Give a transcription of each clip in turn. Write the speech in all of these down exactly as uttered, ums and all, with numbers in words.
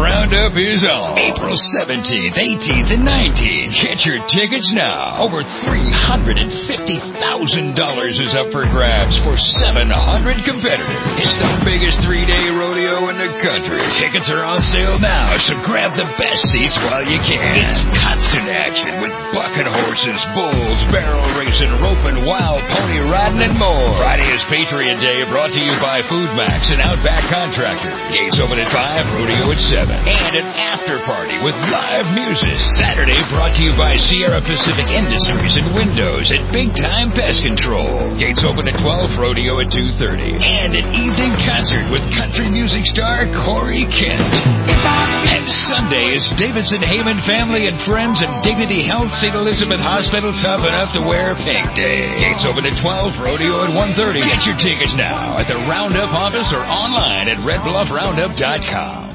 Roundup is on April seventeenth, eighteenth, and nineteenth. Get your tickets now. Over three hundred fifty thousand dollars is up for grabs for seven hundred competitors. It's the biggest three-day rodeo in the country. Tickets are on sale now, so grab the best seats while you can. It's constant action with bucking horses, bulls, barrel racing, roping, wild pony riding, and more. Friday is Patriot Day, brought to you by Food Max and Outback Contractor. Gates open at five, rodeo at seven. And an after party with live music. Saturday brought to you by Sierra Pacific Industries and Windows at Big Time Pest Control. Gates open at twelve, rodeo at two thirty. And an evening concert with country music star Corey Kent. And Sunday is Davidson Heyman Family and Friends and Dignity Health Saint Elizabeth Hospital Tough Enough to Wear Pink Day. Gates open at twelve, rodeo at one thirty. Get your tickets now at the Roundup office or online at red bluff roundup dot com.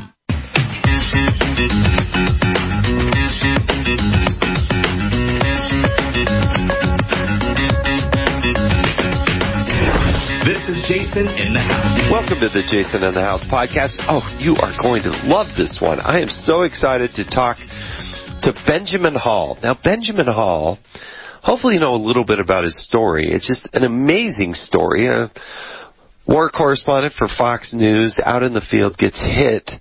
This is Jason in the House. Welcome to the Jason in the House podcast. Oh, you are going to love this one. I am so excited to talk to Benjamin Hall. Now, Benjamin Hall, hopefully you know a little bit about his story. It's just an amazing story. A war correspondent for Fox News out in the field gets hit.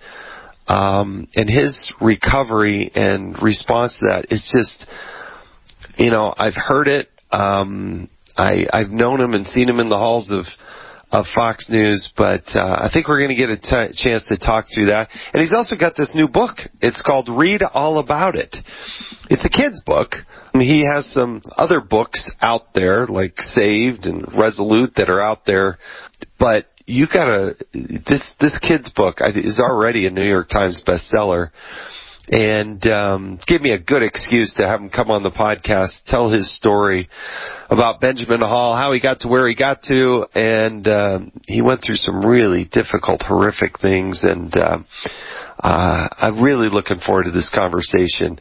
Um, and his recovery and response to that is just, you know, I've heard it. Um, I, I've known him and seen him in the halls of, of Fox News, but uh, I think we're going to get a t- chance to talk through that. And he's also got this new book. It's called Read All About It. It's a kid's book. I mean, he has some other books out there, like Saved and Resolute, that are out there, but you gotta, this, this kid's book is already a New York Times bestseller, and um, give me a good excuse to have him come on the podcast, tell his story about Benjamin Hall, how he got to where he got to, and um, he went through some really difficult, horrific things, and uh, uh, I'm really looking forward to this conversation.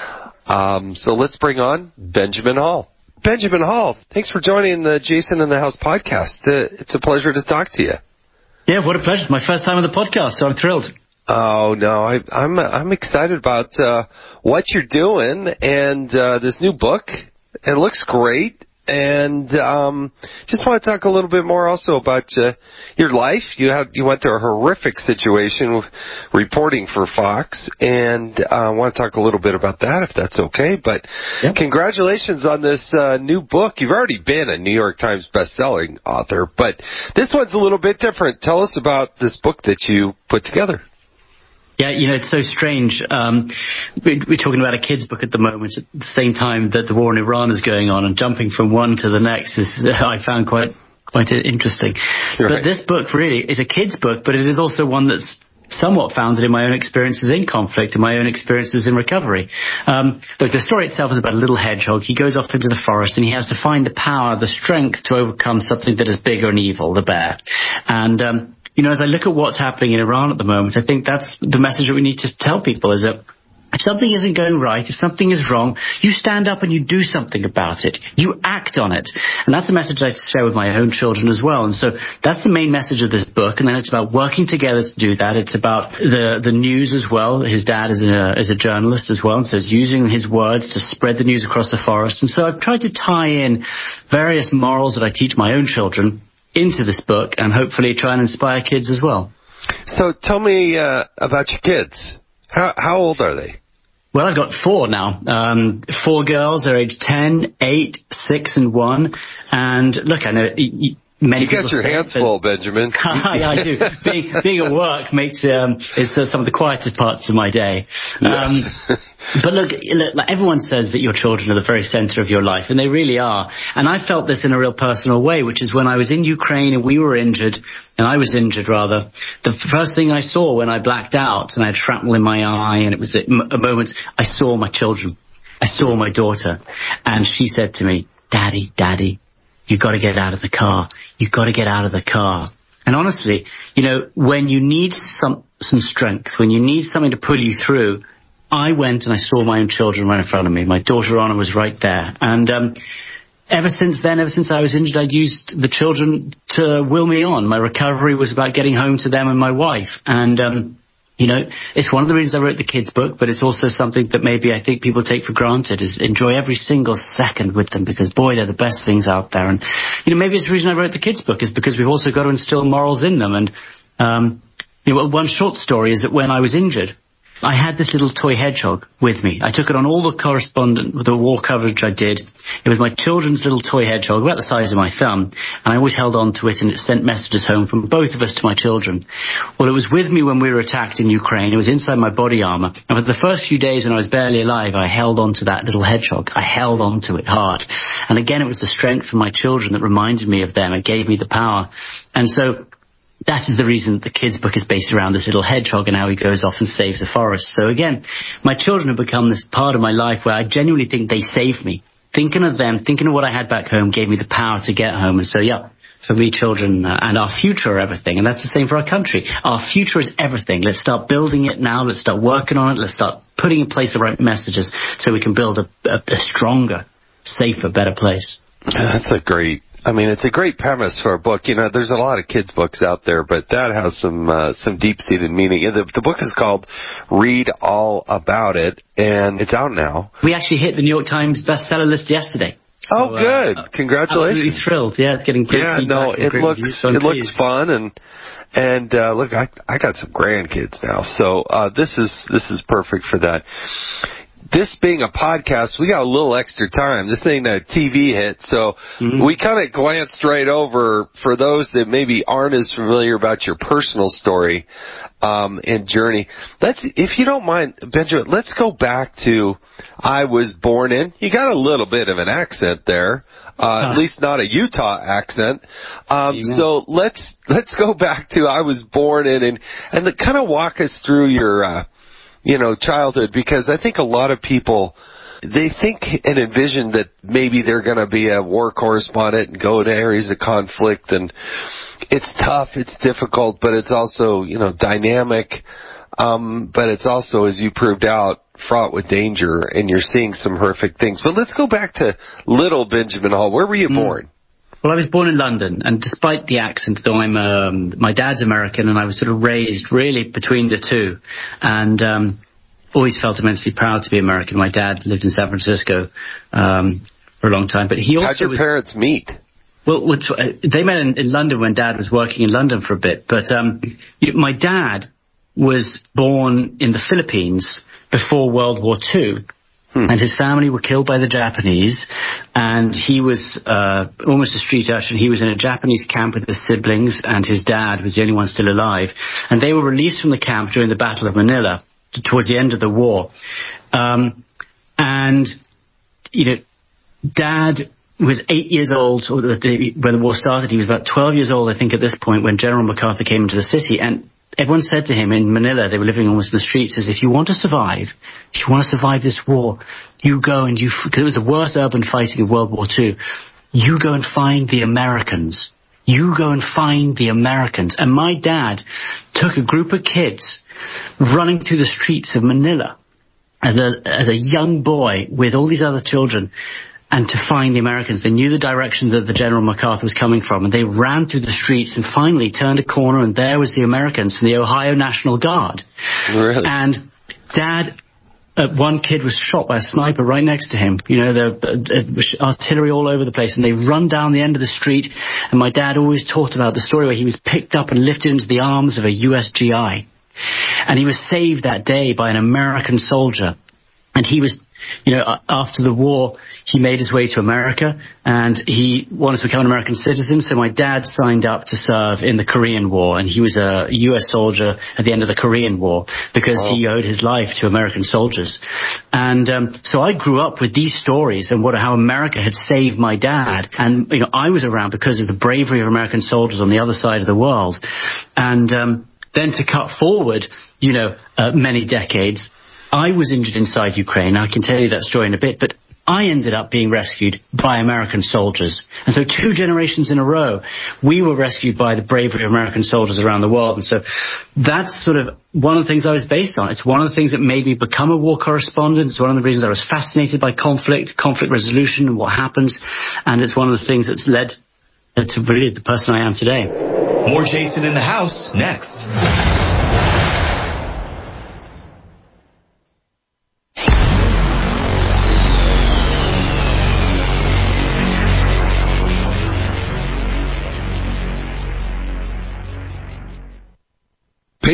Um, so let's bring on Benjamin Hall. Benjamin Hall, thanks for joining the Jason in the House podcast. Uh, it's a pleasure to talk to you. Yeah, what a pleasure. It's my first time on the podcast, so I'm thrilled. Oh, no, I, I'm I'm excited about uh, what you're doing and uh, this new book. It looks great. And um, just want to talk a little bit more also about uh, your life. You had you went through a horrific situation with reporting for Fox, and I uh, want to talk a little bit about that, if that's okay. But yep. Congratulations on this uh, new book. You've already been a New York Times bestselling author, but this one's a little bit different. Tell us about this book that you put together. Yeah, you know, it's so strange. Um, we're talking about a kid's book at the moment, at the same time that the war in Iran is going on, and jumping from one to the next is, I found quite quite interesting. Right. But this book really is a kid's book, but it is also one that's somewhat founded in my own experiences in conflict and my own experiences in recovery. Um, look, the story itself is about a little hedgehog. He goes off into the forest and he has to find the power, the strength to overcome something that is bigger and evil, the bear. And um You know, as I look at what's happening in Iran at the moment, I think that's the message that we need to tell people is that if something isn't going right, if something is wrong, you stand up and you do something about it. You act on it. And that's a message I share with my own children as well. And so that's the main message of this book. And then it's about working together to do that. It's about the, the news as well. His dad is a, is a journalist as well. And so he's using his words to spread the news across the forest. And so I've tried to tie in various morals that I teach my own children into this book and hopefully try and inspire kids as well. So tell me uh, about your kids. How how old are they? Well, I've got four now. Um, four girls. They're aged ten, eight, six, and one. And look, I know many you people got your say hands it, full, Benjamin. Yeah, I do. Being, being at work makes um, is some of the quieter parts of my day. Um, But look, look, like everyone says that your children are the very center of your life, and they really are. And I felt this in a real personal way, which is when I was in Ukraine and we were injured, and I was injured rather, the first thing I saw when I blacked out and I had shrapnel in my eye, and it was at a moment I saw my children. I saw my daughter, and she said to me, "Daddy, Daddy, you got to get out of the car. You got to get out of the car." And honestly, you know, when you need some some strength, when you need something to pull you through, I went and I saw my own children right in front of me. My daughter Anna was right there. And um, ever since then, ever since I was injured, I'd used the children to will me on. My recovery was about getting home to them and my wife. And um, You know, it's one of the reasons I wrote the kids' book, but it's also something that maybe I think people take for granted, is enjoy every single second with them, because, boy, they're the best things out there. And, you know, maybe it's the reason I wrote the kids' book, is because we've also got to instill morals in them. And, um, you know, one short story is that when I was injured, I had this little toy hedgehog with me. I took it on all the correspondent, the war coverage I did. It was my children's little toy hedgehog, about the size of my thumb, and I always held on to it, and it sent messages home from both of us to my children. Well, it was with me when we were attacked in Ukraine. It was inside my body armor. And for the first few days when I was barely alive, I held on to that little hedgehog. I held on to it hard. And again, it was the strength of my children that reminded me of them. It gave me the power. And so that is the reason that the kids' book is based around this little hedgehog and how he goes off and saves a forest. So again, my children have become this part of my life where I genuinely think they saved me. Thinking of them, thinking of what I had back home gave me the power to get home. And so, yeah, for me, children uh, and our future are everything. And that's the same for our country. Our future is everything. Let's start building it now. Let's start working on it. Let's start putting in place the right messages so we can build a, a, a stronger, safer, better place. That's a great... I mean, it's a great premise for a book. You know, there's a lot of kids' books out there, but that has some uh, some deep-seated meaning. The, the book is called Read All About It, and it's out now. We actually hit the New York Times bestseller list yesterday. So, oh, good! Uh, Congratulations! Absolutely thrilled. Yeah, it's getting great yeah. feedback. No, it looks so it pleased. looks fun, and and uh, look, I I got some grandkids now, so uh, this is this is perfect for that. This being a podcast, we got a little extra time. This ain't a T V hit, so mm-hmm. we kind of glanced right over, for those that maybe aren't as familiar about your personal story um, and journey. Let's, if you don't mind, Benjamin, let's go back to I was born in. You got a little bit of an accent there, uh, huh. at least not a Utah accent. Um, so let's let's go back to I was born in, and and kind of walk us through your. Uh, you know, childhood, because I think a lot of people, they think and envision that maybe they're going to be a war correspondent and go to areas of conflict, and it's tough, it's difficult, but it's also, you know, dynamic, um, but it's also, as you proved out, fraught with danger, and you're seeing some horrific things. But let's go back to little Benjamin Hall. Where were you mm. born? Well, I was born in London, and despite the accent, though I'm, um, my dad's American, and I was sort of raised really between the two, and um, always felt immensely proud to be American. My dad lived in San Francisco um, for a long time, but he also How'd your was, parents meet? Well, they met in, in London when Dad was working in London for a bit, but um, my dad was born in the Philippines before World War Two. Hmm. And his family were killed by the Japanese, and he was uh, almost a street urchin. He was in a Japanese camp with his siblings, and his dad was the only one still alive. And they were released from the camp during the Battle of Manila, towards the end of the war. Um, and, you know, Dad was eight years old when the war started. He was about twelve years old, I think, at this point, when General MacArthur came into the city. And everyone said to him in Manila, they were living almost in the streets, says, if you want to survive, if you want to survive this war, you go and you, because it was the worst urban fighting of World War Two, you go and find the Americans. You go and find the Americans. And my dad took a group of kids running through the streets of Manila as a, as a young boy with all these other children, and to find the Americans. They knew the direction that the General MacArthur was coming from, and they ran through the streets and finally turned a corner, and there was the Americans from the Ohio National Guard. Really? And Dad, uh, one kid was shot by a sniper right next to him. You know, the uh, artillery all over the place, and they run down the end of the street, and my dad always talked about the story where he was picked up and lifted into the arms of a U S G I. And he was saved that day by an American soldier. And he was, you know, after the war, he made his way to America, and he wanted to become an American citizen. So my dad signed up to serve in the Korean War, and he was a U S soldier at the end of the Korean War because wow. he owed his life to American soldiers. And um, so I grew up with these stories and what how America had saved my dad. And, you know, I was around because of the bravery of American soldiers on the other side of the world. And um, then to cut forward, you know, uh, many decades, I was injured inside Ukraine. I can tell you that story in a bit, but I ended up being rescued by American soldiers. And so two generations in a row, we were rescued by the bravery of American soldiers around the world. And so that's sort of one of the things I was based on. It's one of the things that made me become a war correspondent. It's one of the reasons I was fascinated by conflict, conflict resolution and what happens. And it's one of the things that's led to really the person I am today. More Jason in the House next.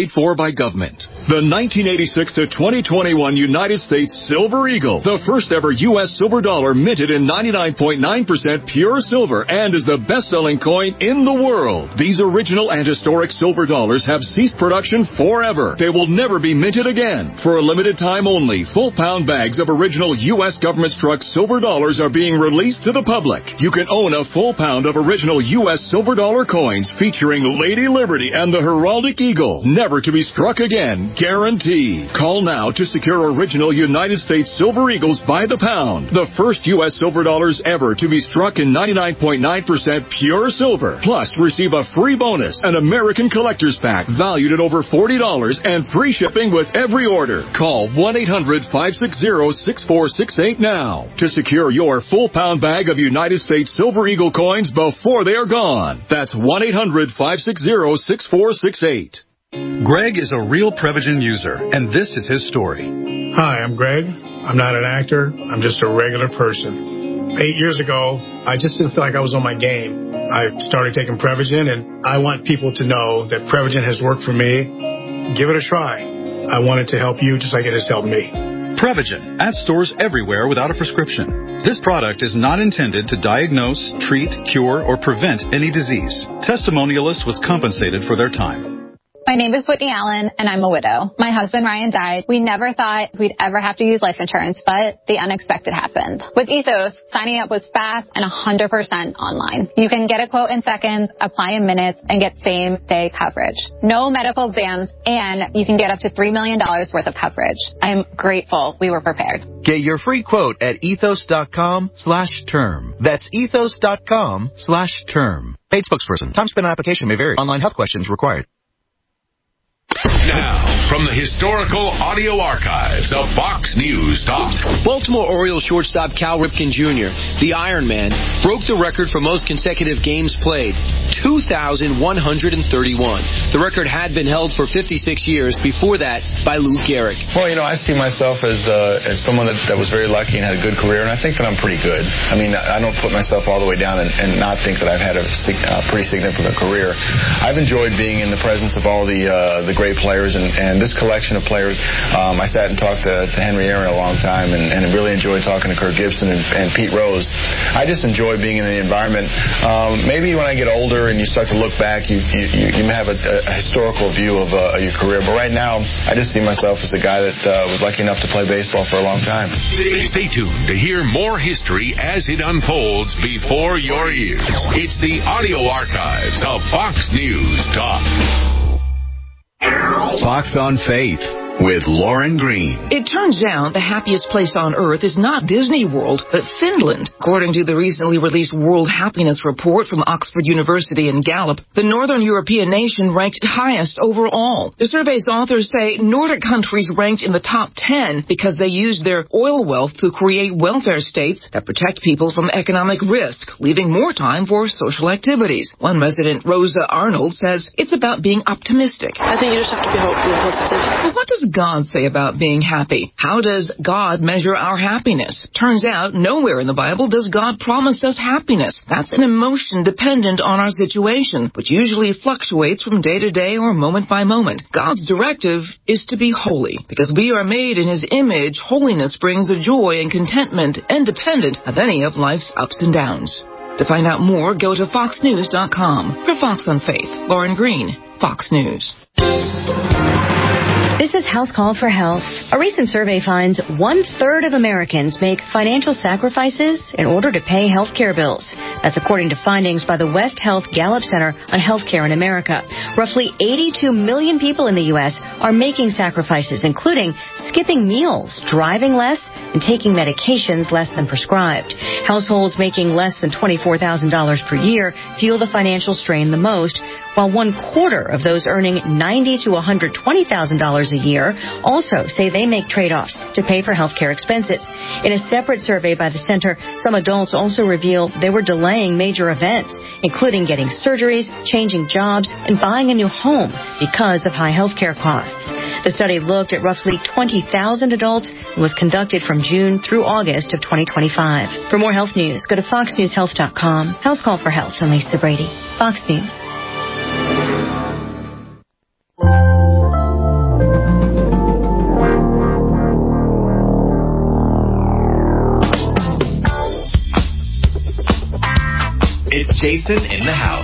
paid for by government. The nineteen eighty-six to twenty twenty-one United States Silver Eagle, the first ever U S silver dollar minted in ninety-nine point nine percent pure silver and is the best-selling coin in the world. These original and historic silver dollars have ceased production forever. They will never be minted again. For a limited time only, full pound bags of original U S government struck silver dollars are being released to the public. You can own a full pound of original U S silver dollar coins featuring Lady Liberty and the heraldic eagle, never to be struck again, guaranteed. Call now to secure original United States Silver Eagles by the pound, the first U S silver dollars ever to be struck in ninety-nine point nine percent pure silver. Plus, receive a free bonus, an American Collector's Pack valued at over forty dollars and free shipping with every order. Call one eight hundred, five six zero, six four six eight now to secure your full pound bag of United States Silver Eagle coins before they are gone. That's one eight hundred, five six zero, six four six eight. Greg is a real Prevagen user, and this is his story. Hi, I'm Greg. I'm not an actor. I'm just a regular person. Eight years ago, I just didn't feel like I was on my game. I started taking Prevagen, and I want people to know that Prevagen has worked for me. Give it a try. I want it to help you just like it has helped me. Prevagen, at stores everywhere without a prescription. This product is not intended to diagnose, treat, cure, or prevent any disease. Testimonialists was compensated for their time. My name is Whitney Allen, and I'm a widow. My husband, Ryan, died. We never thought we'd ever have to use life insurance, but the unexpected happened. With Ethos, signing up was fast and one hundred percent online. You can get a quote in seconds, apply in minutes, and get same-day coverage. No medical exams, and you can get up to three million dollars worth of coverage. I am grateful we were prepared. Get your free quote at ethos.com slash term. That's ethos.com slash term. Paid spokesperson. Time spent on application may vary. Online health questions required. Now, from the historical audio archives of Fox News Talk. Baltimore Orioles shortstop Cal Ripken Junior, the Iron Man, broke the record for most consecutive games played, two thousand one hundred thirty-one. The record had been held for fifty-six years before that by Lou Gehrig. Well, you know, I see myself as uh, as someone that, that was very lucky and had a good career, and I think that I'm pretty good. I mean, I don't put myself all the way down and, and not think that I've had a, a pretty significant career. I've enjoyed being in the presence of all the uh, the great players, and, and this collection of players. Um, I sat and talked to, to Henry Aaron a long time, and, and really enjoyed talking to Kirk Gibson and, and Pete Rose. I just enjoy being in the environment. Um, maybe when I get older and you start to look back, you you, you may have a, a historical view of uh, your career, but right now, I just see myself as a guy that uh, was lucky enough to play baseball for a long time. Stay tuned to hear more history as it unfolds before your ears. It's the audio archives of Fox News Talk. Fox on Faith with Lauren Green. It turns out the happiest place on earth is not Disney World, but Finland. According to the recently released World Happiness Report from Oxford University and Gallup, the Northern European nation ranked highest overall. The survey's authors say Nordic countries ranked in the top ten because they used their oil wealth to create welfare states that protect people from economic risk, leaving more time for social activities. One resident, Rosa Arnold, says it's about being optimistic. I think you just have to be hopeful and positive. But what does God say about being happy? How does God measure our happiness? Turns out nowhere in the Bible does God promise us happiness. That's an emotion dependent on our situation, which usually fluctuates from day to day or moment by moment. God's directive is to be holy. Because we are made in His image, holiness brings a joy and contentment independent of any of life's ups and downs. To find out more, go to fox news dot com. For Fox on Faith, Lauren Green, Fox News. This is House Call for Health. A recent survey finds one-third of Americans make financial sacrifices in order to pay health care bills. That's according to findings by the West Health Gallup Center on Healthcare in America. Roughly eighty-two million people in the U S are making sacrifices, including skipping meals, driving less, and taking medications less than prescribed. Households making less than twenty-four thousand dollars per year feel the financial strain the most, while one quarter of those earning ninety thousand to one hundred twenty thousand dollars a year also say they make trade-offs to pay for health care expenses. In a separate survey by the center, some adults also reveal they were delaying major events, including getting surgeries, changing jobs, and buying a new home because of high health care costs. The study looked at roughly twenty thousand adults and was conducted from June through August of twenty twenty-five. For more health news, go to fox news health dot com. House Call for Health. I'm Lisa Brady. Fox News. Jason in the House.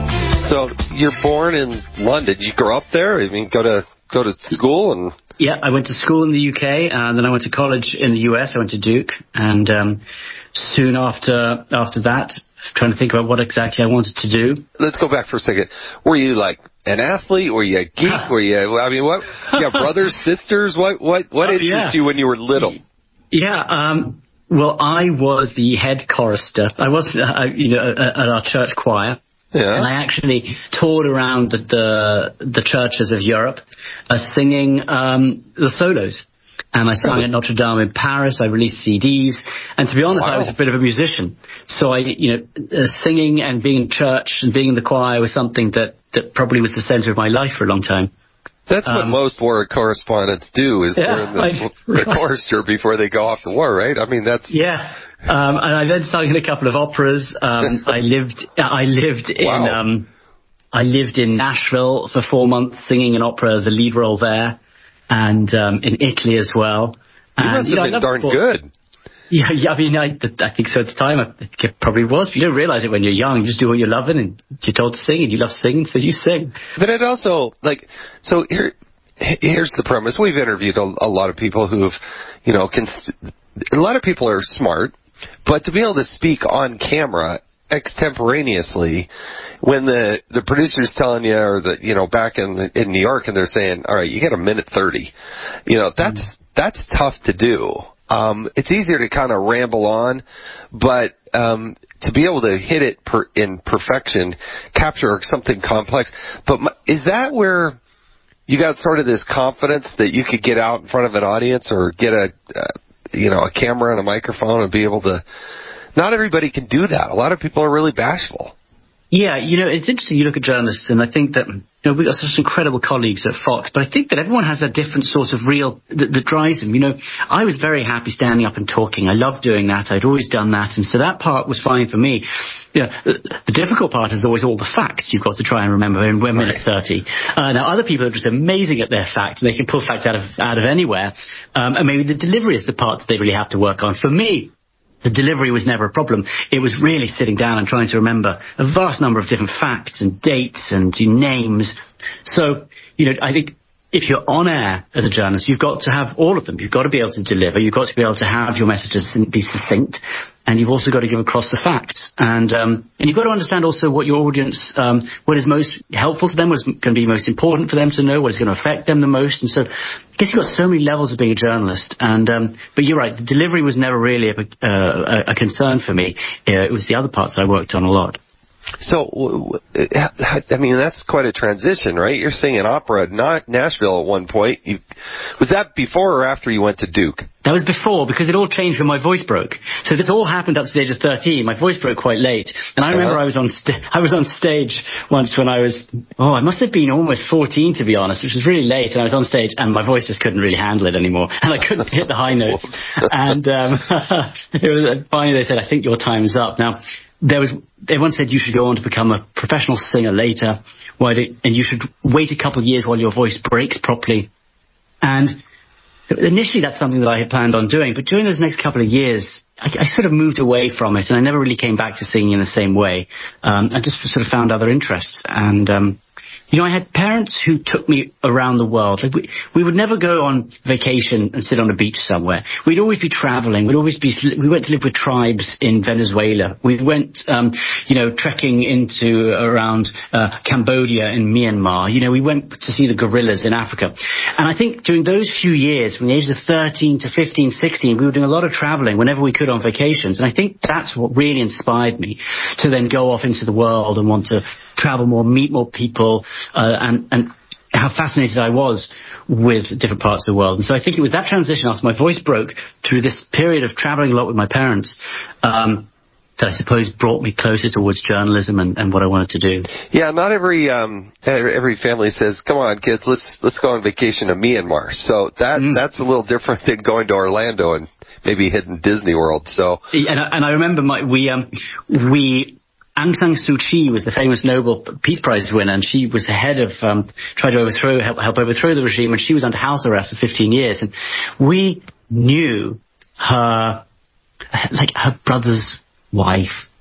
So you're born in London. Did you grow up there? I mean, go to go to school and. Yeah, I went to school in the U K, and then I went to college in the U S. I went to Duke, and um, soon after after that, trying to think about what exactly I wanted to do. Let's go back for a second. Were you like an athlete? Were you a geek? Were you? I mean, what? You got brothers, sisters? What? What? What oh, interested yeah. you when you were little? Yeah. Um, well, I was the head chorister. I was, uh, you know, at our church choir. Yeah. And I actually toured around the the, the churches of Europe, uh, singing um, the solos. And I sang at Notre Dame in Paris. I released C Ds. And to be honest, wow. I was a bit of a musician. So I, you know, uh, singing and being in church and being in the choir was something that, that probably was the center of my life for a long time. That's um, what most war correspondents do, is yeah, learn the, the chorister before they go off to war, right? I mean, that's... Yeah. Um, and I then sang in a couple of operas. Um, I lived, I lived in, wow. um, I lived in Nashville for four months singing an opera, the lead role there. And um, in Italy as well. You and, must have you know, been darn sport. good. Yeah, yeah, I mean, I, I think so at the time. I think it probably was. You don't realize it when you're young. You just do what you're loving, and you're told to sing, and you love singing, so you sing. But it also, like, so here, here's the premise. We've interviewed a, a lot of people who've, you know, cons- a lot of people are smart, but to be able to speak on camera extemporaneously when the the producer's telling you, or the, you know, back in the, in New York, and they're saying, all right, you got a minute thirty, you know, that's mm. that's tough to do. Um, it's easier to kind of ramble on, but um, to be able to hit it per, in perfection, capture something complex. But my, is that where you got sort of this confidence that you could get out in front of an audience or get a uh, you know a camera and a microphone and be able to? Not everybody can do that. A lot of people are really bashful. Yeah, you know, it's interesting. You look at journalists, and I think that, you know, we've got such incredible colleagues at Fox, but I think that everyone has a different sort of real that, that drives them. You know, I was very happy standing up and talking. I loved doing that. I'd always done that, and so that part was fine for me. You know, the, the difficult part is always all the facts you've got to try and remember in one minute thirty. Uh, now, other people are just amazing at their facts, and they can pull facts out of out of anywhere. Um, and maybe the delivery is the part that they really have to work on. For me, the delivery was never a problem. It was really sitting down and trying to remember a vast number of different facts and dates and names. So, you know, I think if you're on air as a journalist, you've got to have all of them. You've got to be able to deliver. You've got to be able to have your messages be succinct. And you've also got to give across the facts. And um, and you've got to understand also what your audience, um, what is most helpful to them, what's going to be most important for them to know, what is going to affect them the most. And so I guess you've got so many levels of being a journalist. And um, but you're right, the delivery was never really a, uh, a concern for me. Uh, it was the other parts that I worked on a lot. So, I mean, that's quite a transition, right? You're singing opera at Nashville at one point. You, was that before or after you went to Duke? That was before, because it all changed when my voice broke. So this all happened up to the age of thirteen. My voice broke quite late. And I remember uh-huh. I was on st- I was on stage once when I was, oh, I must have been almost fourteen, to be honest, which was really late. And I was on stage, and my voice just couldn't really handle it anymore. And I couldn't hit the high notes. and um, it was, finally they said, I think your time is up. Now, there was, everyone said you should go on to become a professional singer later, why do, and you should wait a couple of years while your voice breaks properly. And initially that's something that I had planned on doing, but during those next couple of years, I, I sort of moved away from it, and I never really came back to singing in the same way. Um, I just sort of found other interests. And, um, you know, I had parents who took me around the world. Like we, we would never go on vacation and sit on a beach somewhere. We'd always be traveling. We'd always be, we went to live with tribes in Venezuela. We went, um, you know, trekking into around, uh, Cambodia and Myanmar. You know, we went to see the gorillas in Africa. And I think during those few years, from the ages of thirteen to fifteen, sixteen, we were doing a lot of traveling whenever we could on vacations. And I think that's what really inspired me to then go off into the world and want to travel more, meet more people, uh, and, and how fascinated I was with different parts of the world. And so I think it was that transition after my voice broke through this period of traveling a lot with my parents, um, that I suppose brought me closer towards journalism and, and what I wanted to do. Yeah, not every um, every family says, "Come on, kids, let's let's go on vacation to Myanmar." So that mm. that's a little different than going to Orlando and maybe hitting Disney World. So and I, and I remember my we um we. Aung San Suu Kyi was the famous Nobel Peace Prize winner, and she was the head of, um, tried to overthrow, help, help overthrow the regime, and she was under house arrest for fifteen years. And we knew her, like her brother's wife,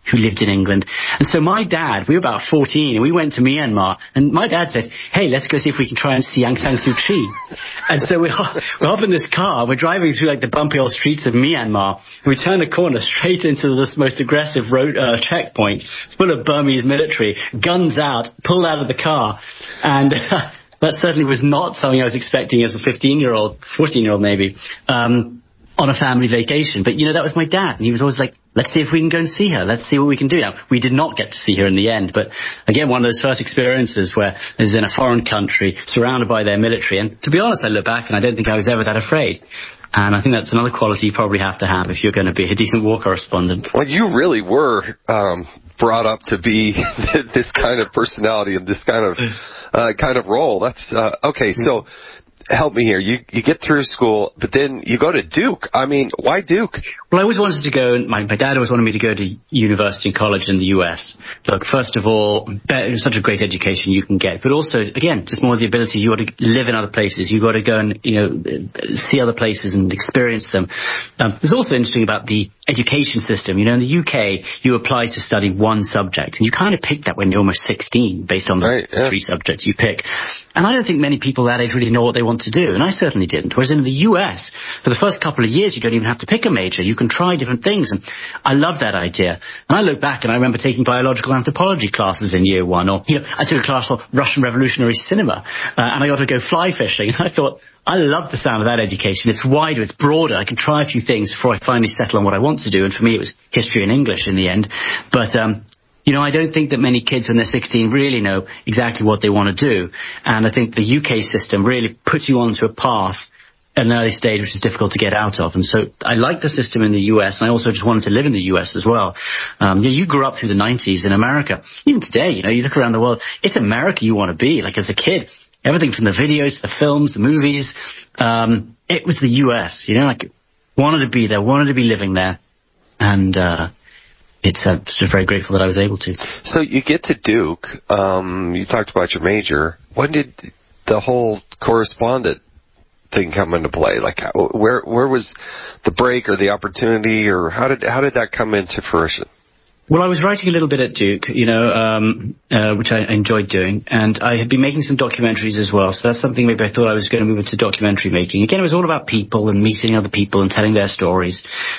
who lived in England. And so my dad, we were about fourteen, and we went to Myanmar, and my dad said, hey, let's go see if we can try and see Aung San Suu Kyi. And so we're, we're up in this car, we're driving through like the bumpy old streets of Myanmar. We turn the corner straight into this most aggressive road uh, checkpoint, full of Burmese military, guns out, pulled out of the car, and uh, that certainly was not something I was expecting as a fifteen-year-old, fourteen-year-old maybe, um, on a family vacation. But, you know, that was my dad, and he was always like, let's see if we can go and see her. Let's see what we can do. Now, we did not get to see her in the end, but again, one of those first experiences where I was in a foreign country, surrounded by their military, and to be honest, I look back and I don't think I was ever that afraid. And I think that's another quality you probably have to have if you're going to be a decent war correspondent. Well, you really were um, brought up to be this kind of personality and this kind of uh, kind of role. That's uh, okay. So, help me here. You you get through school, but then you go to Duke. I mean, why Duke? Well, I always wanted to go. My, my dad always wanted me to go to university and college in the U S. Look, first of all, it was such a great education you can get, but also, again, just more the ability. You got to live in other places. You got to go and you know see other places and experience them. Um, it's also interesting about the education system. You know, in the U K, you apply to study one subject, and you kind of pick that when you're almost sixteen, based on the right, yeah. three subjects you pick. And I don't think many people that age really know what they want to do, and I certainly didn't. Whereas in the U S, for the first couple of years, you don't even have to pick a major. You can try different things, and I love that idea. And I look back, and I remember taking biological anthropology classes in year one, or, you know, I took a class on Russian revolutionary cinema, uh, and I got to go fly fishing, and I thought, I love the sound of that education. It's wider, it's broader. I can try a few things before I finally settle on what I want to do, and for me, it was history and English in the end. But, um, you know, I don't think that many kids when they're sixteen really know exactly what they want to do. And I think the U K system really puts you onto a path at an early stage which is difficult to get out of. And so I like the system in the U S, and I also just wanted to live in the U S as well. Um, you know, you grew up through the nineties in America. Even today, you know, you look around the world, it's America you want to be. Like as a kid, everything from the videos, the films, the movies, um, it was the U S, you know, like wanted to be there, wanted to be living there. And, uh, It's uh, just very grateful that I was able to. So you get to Duke. Um, you talked about your major. When did the whole correspondent thing come into play? Like, where where was the break or the opportunity, or how did how did that come into fruition? Well, I was writing a little bit at Duke, you know, um, uh, which I enjoyed doing, and I had been making some documentaries as well. So that's something maybe I thought I was going to move into documentary making. Again, it was all about people and meeting other people and telling their stories,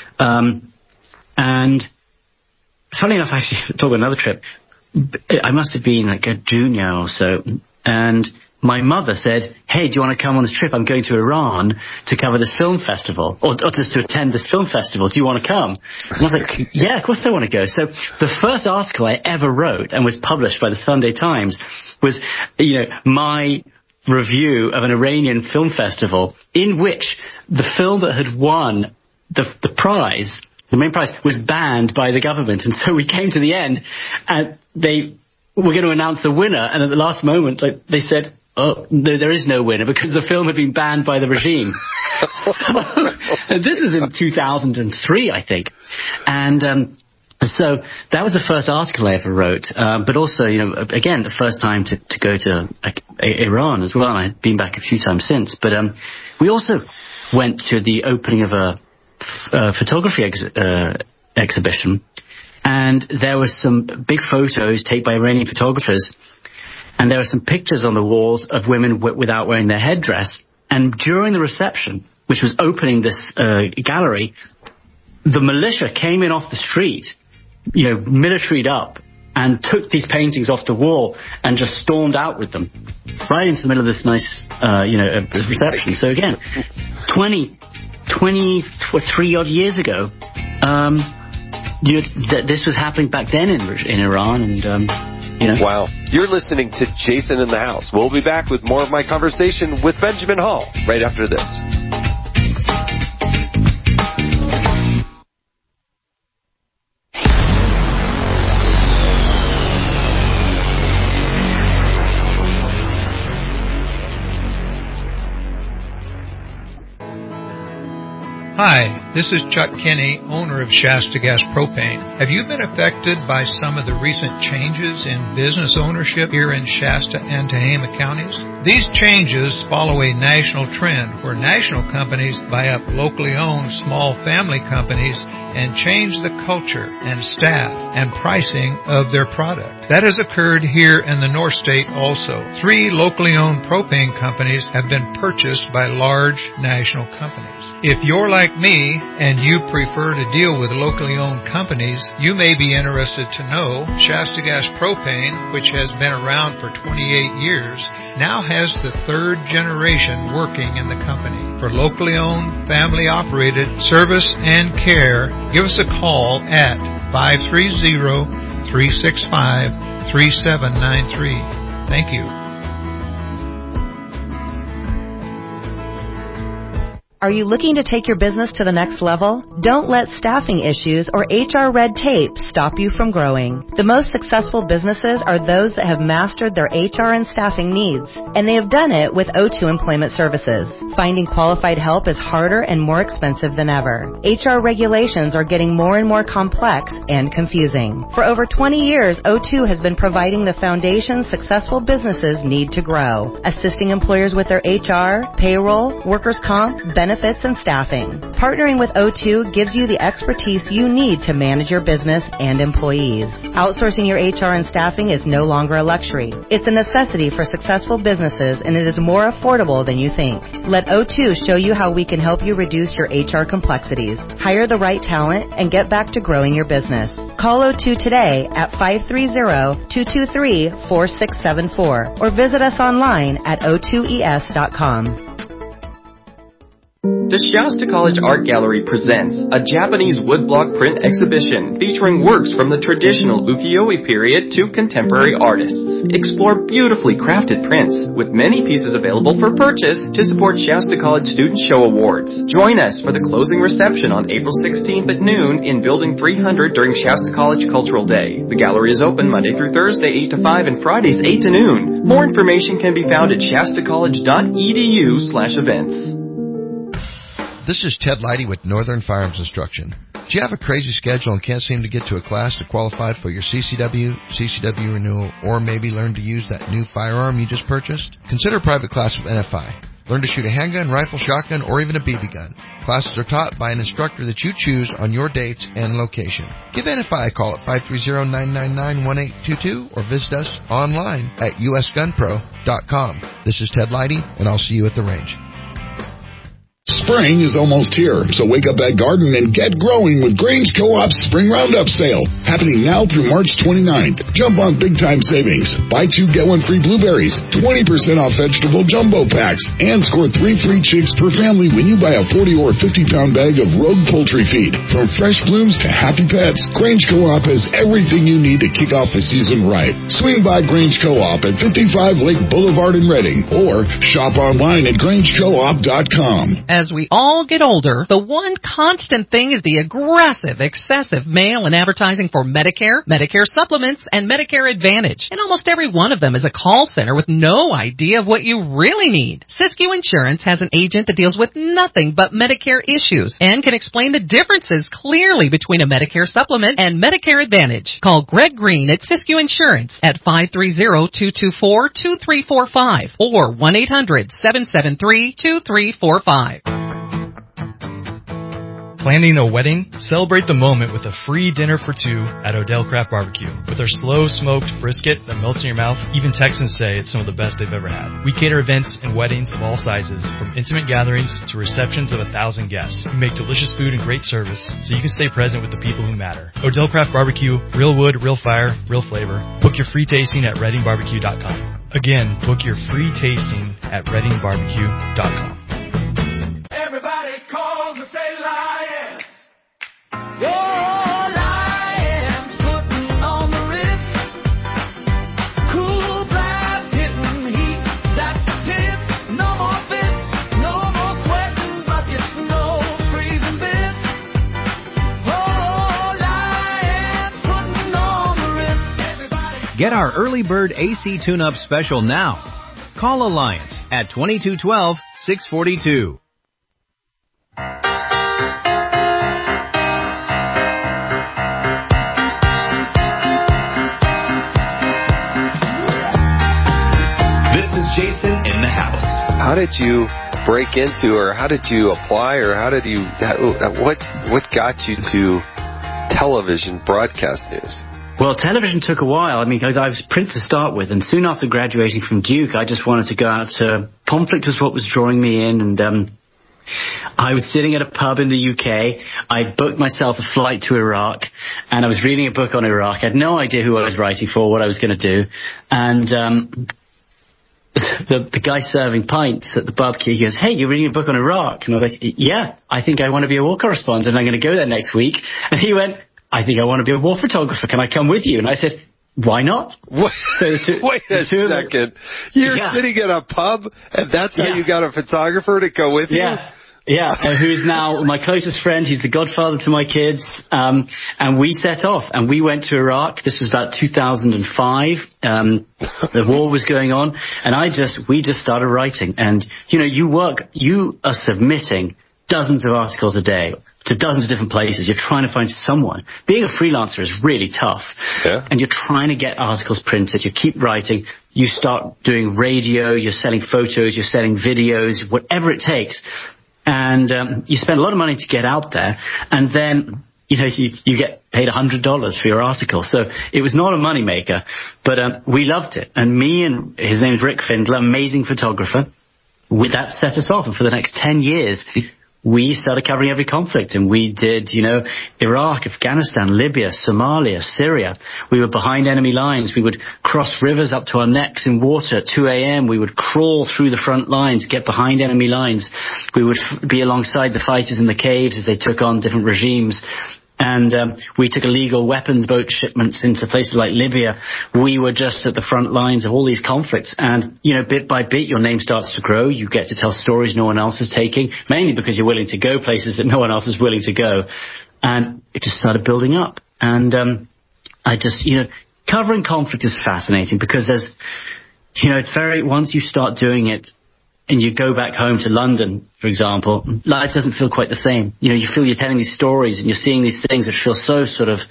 um, and. Funny enough, actually, talk about another trip. I must have been like a junior or so, and my mother said, hey, do you want to come on this trip? I'm going to Iran to cover this film festival, or, or just to attend this film festival. Do you want to come? And I was like, yeah, of course I want to go. So the first article I ever wrote and was published by the Sunday Times was, you know, my review of an Iranian film festival in which the film that had won the, the prize, the main prize, was banned by the government. And so we came to the end, and they were going to announce the winner. And at the last moment, like, they said, oh, no, there is no winner because the film had been banned by the regime. So, and this was in two thousand three, I think. And um, so that was the first article I ever wrote. Um, but also, you know, again, the first time to, to go to like, Iran as well. And I'd been back a few times since. But um, we also went to the opening of a Uh, photography ex- uh, exhibition, and there were some big photos taken by Iranian photographers, and there were some pictures on the walls of women w- without wearing their headdress. And during the reception, which was opening this uh, gallery, the militia came in off the street, you know, militaried up, and took these paintings off the wall and just stormed out with them right into the middle of this nice, uh, you know, uh, reception. So again, twenty twenty-three odd years ago, um, you know, th- this was happening back then in in Iran, and um, you know. Wow! You're listening to Jason in the House. We'll be back with more of my conversation with Benjamin Hall right after this. Hi, this is Chuck Kinney, owner of Shasta Gas Propane. Have you been affected by some of the recent changes in business ownership here in Shasta and Tehama counties? These changes follow a national trend where national companies buy up locally owned small family companies and change the culture and staff and pricing of their product. That has occurred here in the North State also. Three locally owned propane companies have been purchased by large national companies. If you're like me and you prefer to deal with locally owned companies, you may be interested to know Shasta Gas Propane, which has been around for twenty-eight years, now has the third generation working in the company. For locally owned, family operated service and care, give us a call at five three zero, three six five, three seven nine three. Thank you. Are you looking to take your business to the next level? Don't let staffing issues or H R red tape stop you from growing. The most successful businesses are those that have mastered their H R and staffing needs, and they have done it with O two Employment Services. Finding qualified help is harder and more expensive than ever. H R regulations are getting more and more complex and confusing. For over twenty years, O two has been providing the foundation successful businesses need to grow, assisting employers with their H R, payroll, workers' comp, benefits, Benefits and staffing. Partnering with O two gives you the expertise you need to manage your business and employees. Outsourcing your H R and staffing is no longer a luxury. It's a necessity for successful businesses, and it is more affordable than you think. Let O two show you how we can help you reduce your H R complexities, hire the right talent, and get back to growing your business. Call O two today at five three zero, two two three, four six seven four or visit us online at O two E S dot com. The Shasta College Art Gallery presents a Japanese woodblock print exhibition featuring works from the traditional ukiyo-e period to contemporary artists. Explore beautifully crafted prints with many pieces available for purchase to support Shasta College Student Show Awards. Join us for the closing reception on April sixteenth at noon in Building three hundred during Shasta College Cultural Day. The gallery is open Monday through Thursday eight to five and Fridays eight to noon. More information can be found at shastacollege.edu slash events. This is Ted Leidy with Northern Firearms Instruction. Do you have a crazy schedule and can't seem to get to a class to qualify for your C C W, C C W renewal, or maybe learn to use that new firearm you just purchased? Consider a private class with N F I. Learn to shoot a handgun, rifle, shotgun, or even a B B gun. Classes are taught by an instructor that you choose on your dates and location. Give N F I a call at five three zero, nine nine nine, one eight two two or visit us online at u s gun pro dot com. This is Ted Leidy, and I'll see you at the range. Spring is almost here, so wake up that garden and get growing with Grange Co-op's Spring Roundup sale, happening now through March twenty-ninth. Jump on big-time savings. Buy two, get one free blueberries, twenty percent off vegetable jumbo packs, and score three free chicks per family when you buy a forty or fifty pound bag of Rogue poultry feed. From fresh blooms to happy pets, Grange Co-op has everything you need to kick off the season right. Swing by Grange Co-op at fifty-five Lake Boulevard in Reading, or shop online at grange co op dot com. As we all get older, the one constant thing is the aggressive, excessive mail and advertising for Medicare, Medicare supplements, and Medicare Advantage. And almost every one of them is a call center with no idea of what you really need. Siskiyou Insurance has an agent that deals with nothing but Medicare issues and can explain the differences clearly between a Medicare supplement and Medicare Advantage. Call Greg Green at Siskiyou Insurance at five three zero, two two four, two three four five or one eight hundred, seven seven three, two three four five. Planning a wedding? Celebrate the moment with a free dinner for two at Odell Craft Barbecue. With our slow-smoked brisket that melts in your mouth, even Texans say it's some of the best they've ever had. We cater events and weddings of all sizes, from intimate gatherings to receptions of a thousand guests. We make delicious food and great service, so you can stay present with the people who matter. Odell Craft Barbecue, real wood, real fire, real flavor. Book your free tasting at reading barbecue dot com. Again, book your free tasting at reading barbecue dot com. Everybody calls the state lion. Your lion's putting on the ritz. Cool blast hitting heat. That's the piss. No more fits. No more sweating buckets. No freezing bits. Oh, lion's putting on the ritz. Everybody. Get our early bird A C tune-up special now. Call Alliance at twenty-two twelve, six forty-two. how did you break into, or how did you apply, or how did you, what what got you to television broadcast news? Well, television took a while. I mean, because I was print to start with, and soon after graduating from Duke, I just wanted to go out to... Conflict was what was drawing me in, and um, I was sitting at a pub in the U K. I booked myself a flight to Iraq, and I was reading a book on Iraq. I had no idea who I was writing for, what I was going to do, and... Um, The, the guy serving pints at the barbecue, he goes, "Hey, you're reading a book on Iraq?" And I was like, "Yeah, I think I want to be a war correspondent, and I'm going to go there next week." And he went, "I think I want to be a war photographer. Can I come with you?" And I said, "Why not?" What? So to, Wait a second. You're yeah. sitting at a pub, and that's how yeah. you got a photographer to go with you? Yeah. Yeah, uh, who is now my closest friend. He's the godfather to my kids. Um, and we set off, and we went to Iraq. This was about two thousand five. Um, the war was going on, and I just, we just started writing. And, you know, you work, you are submitting dozens of articles a day to dozens of different places. You're trying to find someone. Being a freelancer is really tough. Yeah. And you're trying to get articles printed. You keep writing. You start doing radio. You're selling photos. You're selling videos, whatever it takes. And um, you spend a lot of money to get out there, and then you know you, you get paid one hundred dollars for your article. So it was not a money maker, but um, we loved it. And me and his name's Rick Findler, amazing photographer. We, that set us off, and for the next ten years, we started covering every conflict. And we did, you know, Iraq, Afghanistan, Libya, Somalia, Syria. We were behind enemy lines. We would cross rivers up to our necks in water at two a.m. We would crawl through the front lines, get behind enemy lines. We would f- be alongside the fighters in the caves as they took on different regimes. And um, we took illegal weapons boat shipments into places like Libya. We were just at the front lines of all these conflicts. And, you know, bit by bit, your name starts to grow. You get to tell stories no one else is taking, mainly because you're willing to go places that no one else is willing to go. And it just started building up. And um, I just, you know, covering conflict is fascinating because there's, you know, it's very, once you start doing it, and you go back home to London, for example, life doesn't feel quite the same. You know, you feel you're telling these stories and you're seeing these things that feel so sort of,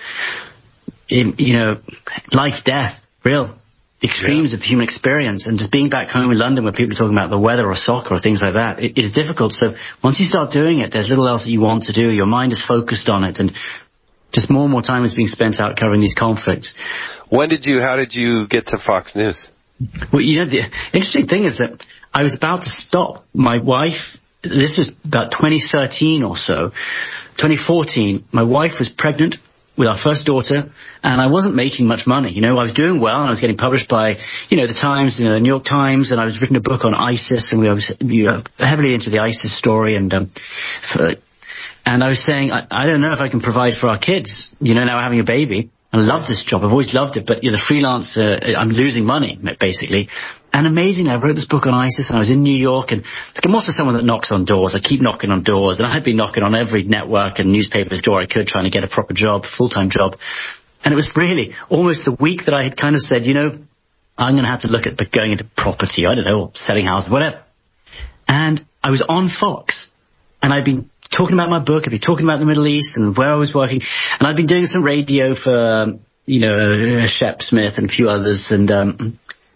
you know, life, death, real extremes yeah. of the human experience. And just being back home in London where people are talking about the weather or soccer or things like that, it, it is difficult. So once you start doing it, there's little else that you want to do. Your mind is focused on it, and just more and more time is being spent out covering these conflicts. When did you, how did you get to Fox News? Well, you know, the interesting thing is that I was about to stop. My wife, this was about twenty thirteen or so, twenty fourteen, my wife was pregnant with our first daughter, and I wasn't making much money. You know, I was doing well, and I was getting published by, you know, the Times, you know, the New York Times, and I was written a book on ISIS, and we were you know, heavily into the ISIS story, and um, for, and I was saying, I, I don't know if I can provide for our kids, you know, now having a baby. I love this job. I've always loved it, but you know, the freelancer, I'm losing money, basically. And amazingly, I wrote this book on ISIS, and I was in New York, and I'm also someone that knocks on doors. I keep knocking on doors, and I had been knocking on every network and newspaper's door I could, trying to get a proper job, full-time job. And it was really almost the week that I had kind of said, you know, I'm going to have to look at going into property, I don't know, selling houses, whatever. And I was on Fox, and I'd been talking about my book, I'd been talking about the Middle East and where I was working, and I'd been doing some radio for, um, you know, Shep Smith and a few others, and um,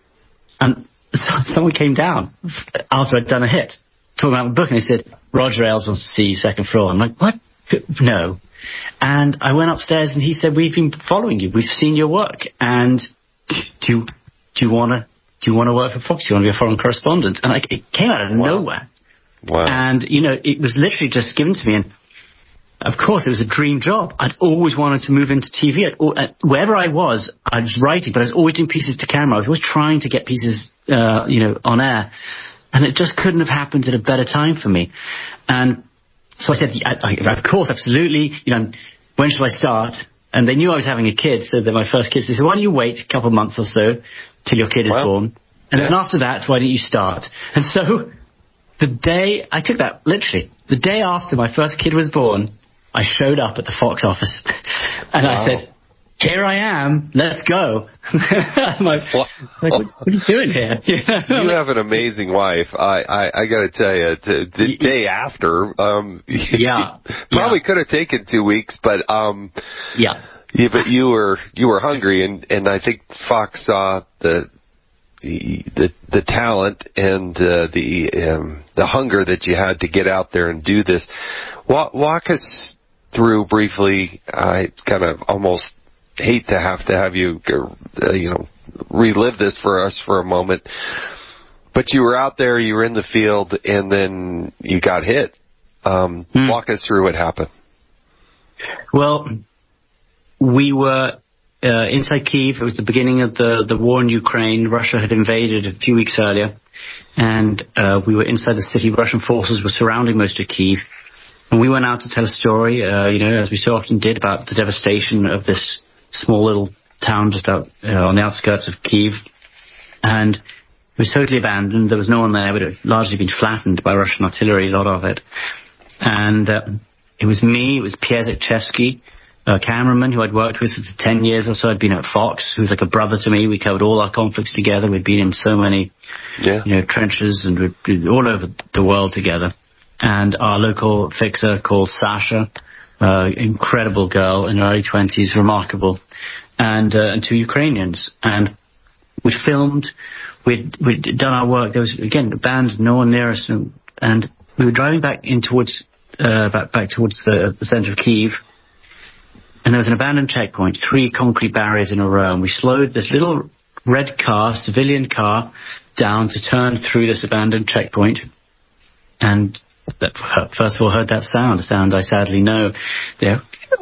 and so, someone came down after I'd done a hit, talking about my book, and they said, Roger Ailes wants to see you second floor. I'm like, what? No. And I went upstairs, and he said, we've been following you, we've seen your work, and do you, do you want to do you want to work for Fox? Do you want to be a foreign correspondent? And I, it came out of wow. nowhere. Wow. And, you know, it was literally just given to me. And, of course, it was a dream job. I'd always wanted to move into T V. I'd, wherever I was, I was writing, but I was always doing pieces to camera. I was always trying to get pieces, uh, you know, on air. And it just couldn't have happened at a better time for me. And so I said, I, I, of course, absolutely. You know, when should I start? And they knew I was having a kid, so that my first kid, so they said, why don't you wait a couple of months or so till your kid is well, born? And yeah. then after that, why don't you start? And so the day, I took that literally, the day after my first kid was born, I showed up at the Fox office and wow. I said, here I am, let's go. My, well, like, what, what are you doing here? You, know? You have an amazing wife. I, I, I got to tell you, the, the day after, um, yeah, probably yeah. could have taken two weeks, but um, yeah, yeah, but you were you were hungry, and, and I think Fox saw the the the talent and uh, the um, the hunger that you had to get out there and do this. Walk, walk us through briefly. I kind of almost hate to have to have you, uh, you know, relive this for us for a moment. But you were out there, you were in the field, and then you got hit. Um, hmm. Walk us through what happened. Well, we were uh, inside Kyiv. It was the beginning of the, the war in Ukraine. Russia had invaded a few weeks earlier, and uh, we were inside the city. Russian forces were surrounding most of Kyiv. And we went out to tell a story, uh, you know, as we so often did, about the devastation of this small little town just out uh, on the outskirts of Kyiv. And it was totally abandoned. There was no one there, but it had largely been flattened by Russian artillery, a lot of it. And uh, it was me, it was Pierre Zakrzewski, a cameraman who I'd worked with for ten years or so. I'd been at Fox, who was like a brother to me. We covered all our conflicts together. We'd been in so many yeah. you know, trenches and we'd been all over the world together. And our local fixer called Sasha, uh, incredible girl in her early twenties, remarkable, and, uh, and two Ukrainians. And we'd filmed, we'd, we'd done our work. There was, again, a band, no one near us, and, and we were driving back in towards, uh, back, back towards the, the center of Kyiv. And there was an abandoned checkpoint, three concrete barriers in a row, and we slowed this little red car, civilian car, down to turn through this abandoned checkpoint. And that, first of all, heard that sound, a sound I sadly know. There.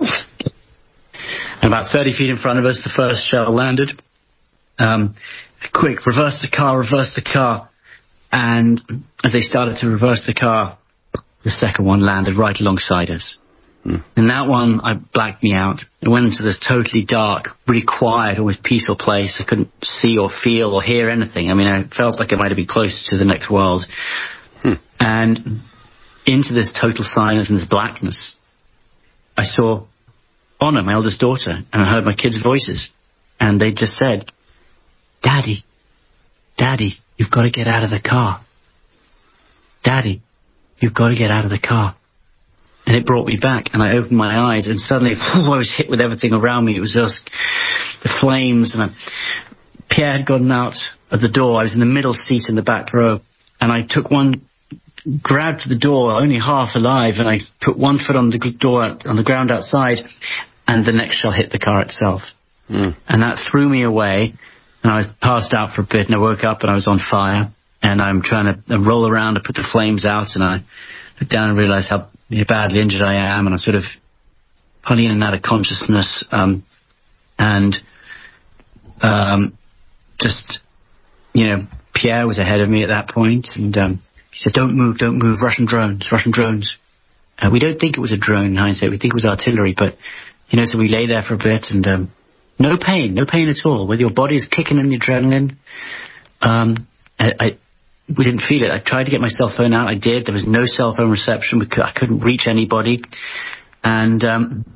And about thirty feet in front of us, the first shell landed. Um, quick, reverse the car, reverse the car. And as they started to reverse the car, the second one landed right alongside us. Hmm. And that one, I blacked me out. It went into this totally dark, really quiet, almost peaceful place. I couldn't see or feel or hear anything. I mean, I felt like I might have been close to the next world. Hmm. And into this total silence and this blackness, I saw Honor, my eldest daughter, and I heard my kids' voices. And they just said, Daddy, Daddy, you've got to get out of the car. Daddy, you've got to get out of the car. And it brought me back, and I opened my eyes, and suddenly whew, I was hit with everything around me. It was just the flames, and I, Pierre had gotten out of the door. I was in the middle seat in the back row, and I took one, grabbed the door, only half alive, and I put one foot on the door, on the ground outside, and the next shell hit the car itself. Mm. And that threw me away, and I was passed out for a bit, and I woke up, and I was on fire, and I'm trying to roll around to put the flames out, and I looked down and realized how badly injured I am, and I'm sort of pulling in and out of consciousness, um, and um, just, you know, Pierre was ahead of me at that point, and um, he said, don't move, don't move, Russian drones, Russian drones. Uh, we don't think it was a drone in hindsight, we think it was artillery, but, you know, so we lay there for a bit, and um, no pain, no pain at all, whether your body is kicking in the adrenaline. Um, I, I We didn't feel it. I tried to get my cell phone out. I did. There was no cell phone reception. We could, I couldn't reach anybody. And um,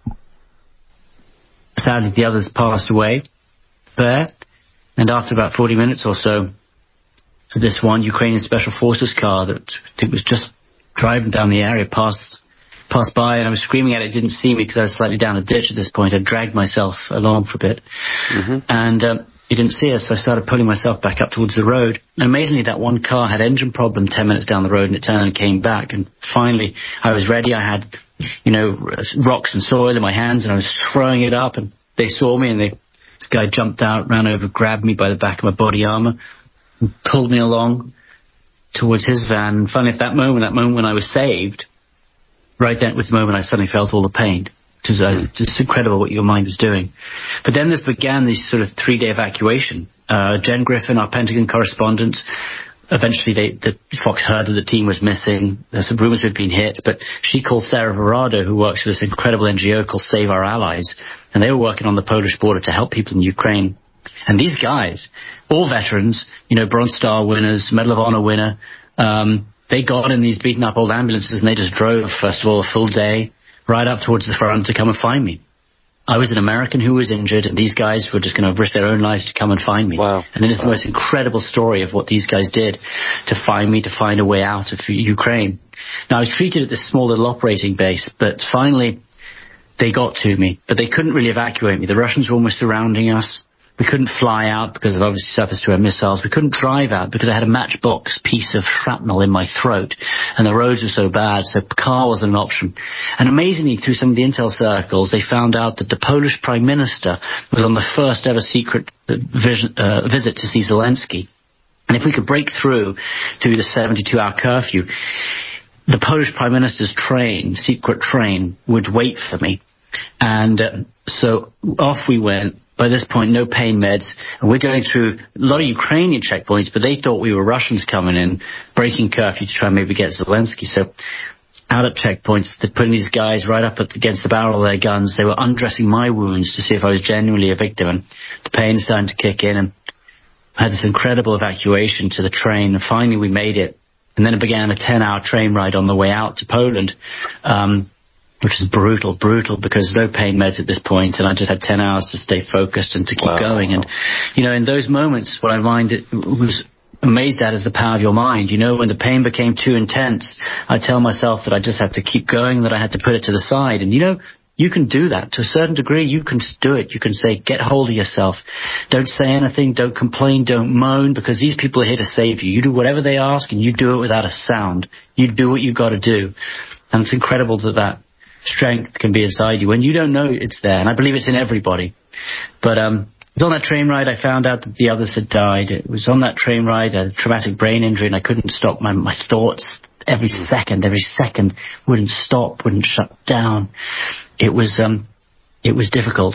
sadly, the others passed away there. And after about forty minutes or so, this one Ukrainian Special Forces car that I think was just driving down the area passed passed by, and I was screaming at it. It didn't see me because I was slightly down a ditch at this point. I dragged myself along for a bit. Mm-hmm. And Um, He didn't see us, so I started pulling myself back up towards the road. And amazingly, that one car had engine problem ten minutes down the road, and it turned and came back. And finally, I was ready. I had, you know, rocks and soil in my hands, and I was throwing it up. And they saw me, and they, this guy jumped out, ran over, grabbed me by the back of my body armor, and pulled me along towards his van. And finally, at that moment, that moment when I was saved, right then was the moment I suddenly felt all the pain. It was uh, just incredible what your mind was doing. But then this began this sort of three-day evacuation. Uh, Jen Griffin, our Pentagon correspondent, eventually they, the Fox heard that the team was missing. There's some rumors we'd been hit, but she called Sarah Varado, who works for this incredible N G O called Save Our Allies, and they were working on the Polish border to help people in Ukraine. And these guys, all veterans, you know, Bronze Star winners, Medal of Honor winner, um, they got in these beaten-up old ambulances, and they just drove, first of all, a full day, right up towards the front to come and find me. I was an American who was injured, and these guys were just going to risk their own lives to come and find me. Wow. And it is wow. the most incredible story of what these guys did to find me, to find a way out of Ukraine. Now, I was treated at this small little operating base, but finally they got to me, but they couldn't really evacuate me. The Russians were almost surrounding us. We couldn't fly out because of obviously surface to air missiles. We couldn't drive out because I had a matchbox piece of shrapnel in my throat, and the roads were so bad, so car wasn't an option. And amazingly, through some of the intel circles, they found out that the Polish Prime Minister was on the first ever secret vision, uh, visit to see Zelensky. And if we could break through through the seventy-two hour curfew, the Polish Prime Minister's train, secret train, would wait for me. And uh, so off we went. By this point, no pain meds. And we're going through a lot of Ukrainian checkpoints, but they thought we were Russians coming in, breaking curfew to try and maybe get Zelensky. So out at checkpoints, they're putting these guys right up against the barrel of their guns. They were undressing my wounds to see if I was genuinely a victim. And the pain started to kick in. And I had this incredible evacuation to the train. And finally, we made it. And then it began a ten hour train ride on the way out to Poland. Um, which is brutal, brutal, because no pain meds at this point, and I just had ten hours to stay focused and to keep wow. going. And, you know, in those moments, what I mind it was amazed at is the power of your mind. You know, when the pain became too intense, I tell myself that I just had to keep going, that I had to put it to the side. And, you know, you can do that. To a certain degree, you can do it. You can say, get hold of yourself. Don't say anything. Don't complain. Don't moan, because these people are here to save you. You do whatever they ask, and you do it without a sound. You do what you've got to do. And it's incredible that that strength can be inside you when you don't know it's there. And I believe it's in everybody. But um, it was on that train ride I found out that the others had died. It was on that train ride, I had a traumatic brain injury, and I couldn't stop my, my thoughts. Every second, every second wouldn't stop, wouldn't shut down. It was um, it was difficult.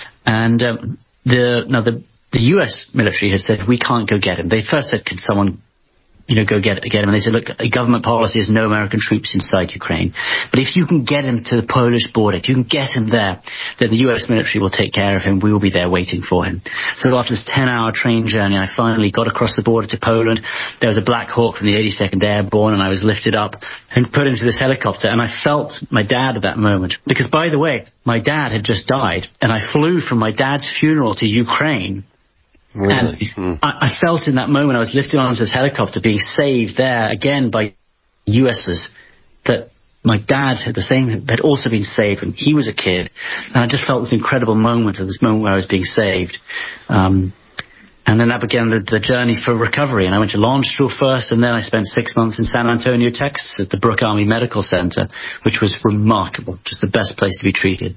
And um, the now the the U S military had said, we can't go get him. They first said, could someone you know, go get, get him. And they said, look, government policy is no American troops inside Ukraine. But if you can get him to the Polish border, if you can get him there, then the U S military will take care of him. We will be there waiting for him. So after this ten hour train journey, I finally got across the border to Poland. There was a Black Hawk from the eighty-second Airborne, and I was lifted up and put into this helicopter. And I felt my dad at that moment. Because, by the way, my dad had just died, and I flew from my dad's funeral to Ukraine. Really? And mm. I, I felt in that moment, I was lifted onto this helicopter, being saved there again by U S's, that my dad had the same, had also been saved when he was a kid. And I just felt this incredible moment, at this moment where I was being saved. Um, and then that began the, the journey for recovery. And I went to Landstuhl first, and then I spent six months in San Antonio, Texas, at the Brooke Army Medical Center, which was remarkable, just the best place to be treated.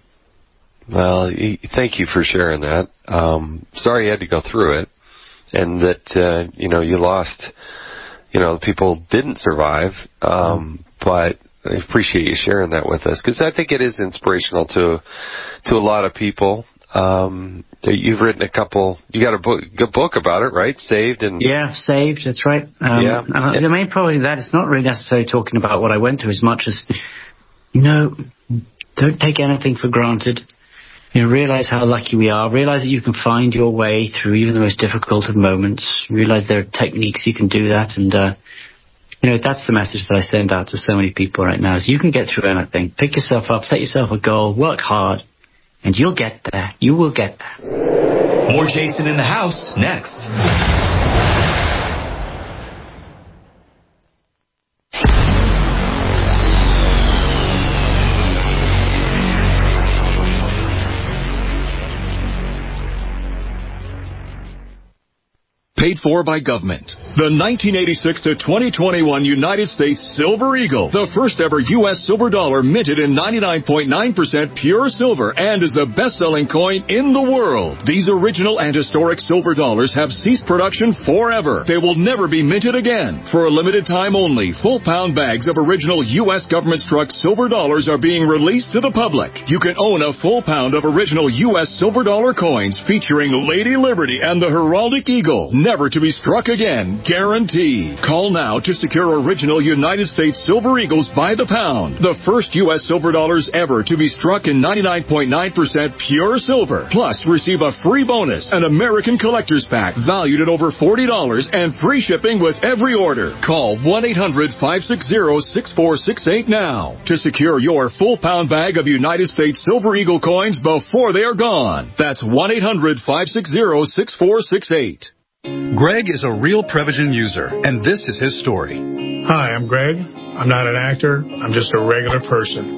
Well, thank you for sharing that. Um, sorry you had to go through it, and that, uh, you know, you lost, you know, people didn't survive, um, but I appreciate you sharing that with us, because I think it is inspirational to to a lot of people. Um, you've written a couple, you got a book, good book about it, right? Saved and... Yeah, Saved, that's right. Um, yeah. And the main problem with that is not really necessarily talking about what I went through as much as, you know, don't take anything for granted. You know, realize how lucky we are. Realize that you can find your way through even the most difficult of moments. Realize there are techniques you can do that. And, uh, you know, that's the message that I send out to so many people right now, is you can get through anything. Pick yourself up, set yourself a goal, work hard, and you'll get there. You will get there. More Jason in the House next. Paid for by government. The nineteen eighty-six to twenty twenty-one United States Silver Eagle, the first ever U S silver dollar minted in ninety-nine point nine percent pure silver, and is the best-selling coin in the world. These original and historic silver dollars have ceased production forever. They will never be minted again. For a limited time only, full pound bags of original U S government-struck silver dollars are being released to the public. You can own a full pound of original U S silver dollar coins featuring Lady Liberty and the heraldic eagle, never to be struck again, guaranteed. Call now to secure original United States Silver Eagles by the pound, the first U S silver dollars ever to be struck in ninety-nine point nine percent pure silver. Plus, receive a free bonus, an American Collector's Pack valued at over forty dollars, and free shipping with every order. Call one eight hundred five six zero six four six eight now to secure your full pound bag of United States Silver Eagle coins before they are gone. That's one eight hundred five six zero six four six eight. Greg is a real Prevagen user, and this is his story. Hi, I'm Greg. I'm not an actor. I'm just a regular person.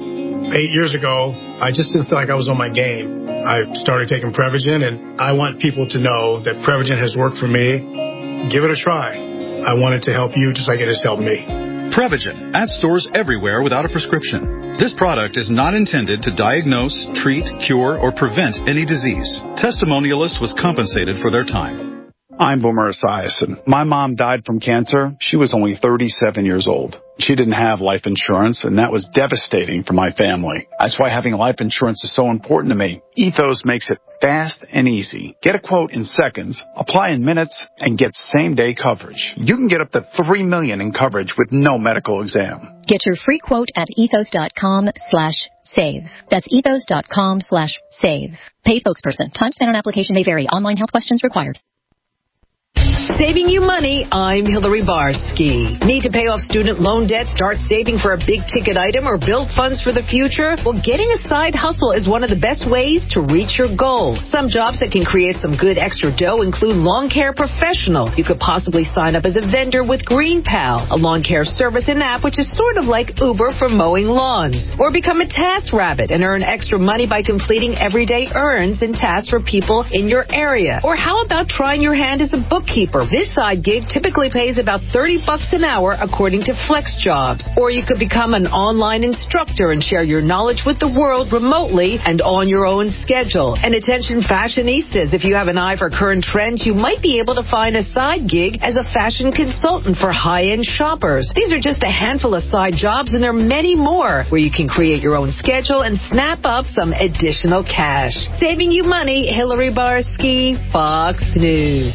Eight years ago, I just didn't feel like I was on my game. I started taking Prevagen, and I want people to know that Prevagen has worked for me. Give it a try. I want it to help you just like it has helped me. Prevagen, at stores everywhere without a prescription. This product is not intended to diagnose, treat, cure, or prevent any disease. Testimonialist was compensated for their time. I'm Boomer Esiason. My mom died from cancer. She was only thirty-seven years old. She didn't have life insurance, and that was devastating for my family. That's why having life insurance is so important to me. Ethos makes it fast and easy. Get a quote in seconds, apply in minutes, and get same-day coverage. You can get up to three million dollars in coverage with no medical exam. Get your free quote at ethos.com slash save. That's ethos.com slash save. Paid spokesperson. Time spent on application may vary. Online health questions required. Saving you money, I'm Hillary Barsky. Need to pay off student loan debt, start saving for a big-ticket item, or build funds for the future? Well, getting a side hustle is one of the best ways to reach your goal. Some jobs that can create some good extra dough include lawn care professional. You could possibly sign up as a vendor with GreenPal, a lawn care service and app which is sort of like Uber for mowing lawns. Or become a task rabbit and earn extra money by completing everyday errands and tasks for people in your area. Or how about trying your hand as a bookkeeper? This side gig typically pays about thirty bucks an hour according to FlexJobs. Or you could become an online instructor and share your knowledge with the world remotely and on your own schedule. And attention fashionistas, if you have an eye for current trends, you might be able to find a side gig as a fashion consultant for high-end shoppers. These are just a handful of side jobs, and there are many more where you can create your own schedule and snap up some additional cash. Saving you money, Hillary Barsky, Fox News.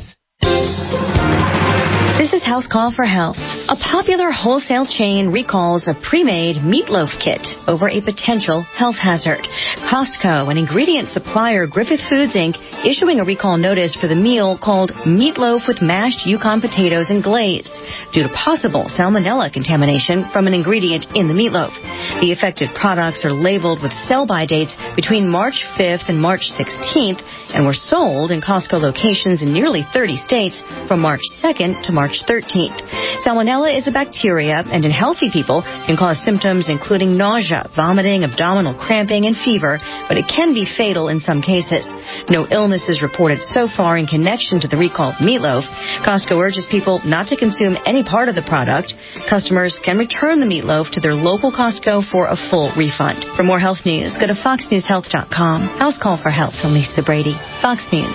This is House Call for Health. A popular wholesale chain recalls a pre-made meatloaf kit over a potential health hazard. Costco and ingredient supplier Griffith Foods, Incorporated issuing a recall notice for the meal called Meatloaf with Mashed Yukon Potatoes and Glazed due to possible salmonella contamination from an ingredient in the meatloaf. The affected products are labeled with sell-by dates between March fifth and March sixteenth and were sold in Costco locations in nearly thirty states from March second to March thirteenth. Salmonella is a bacteria and in healthy people can cause symptoms including nausea, vomiting, abdominal cramping, and fever, but it can be fatal in some cases. No illnesses reported so far in connection to the recall of meatloaf. Costco urges people not to consume any part of the product. Customers can return the meatloaf to their local Costco for a full refund. For more health news, go to fox news health dot com. House Call for Health from Lisa Brady. Fox News.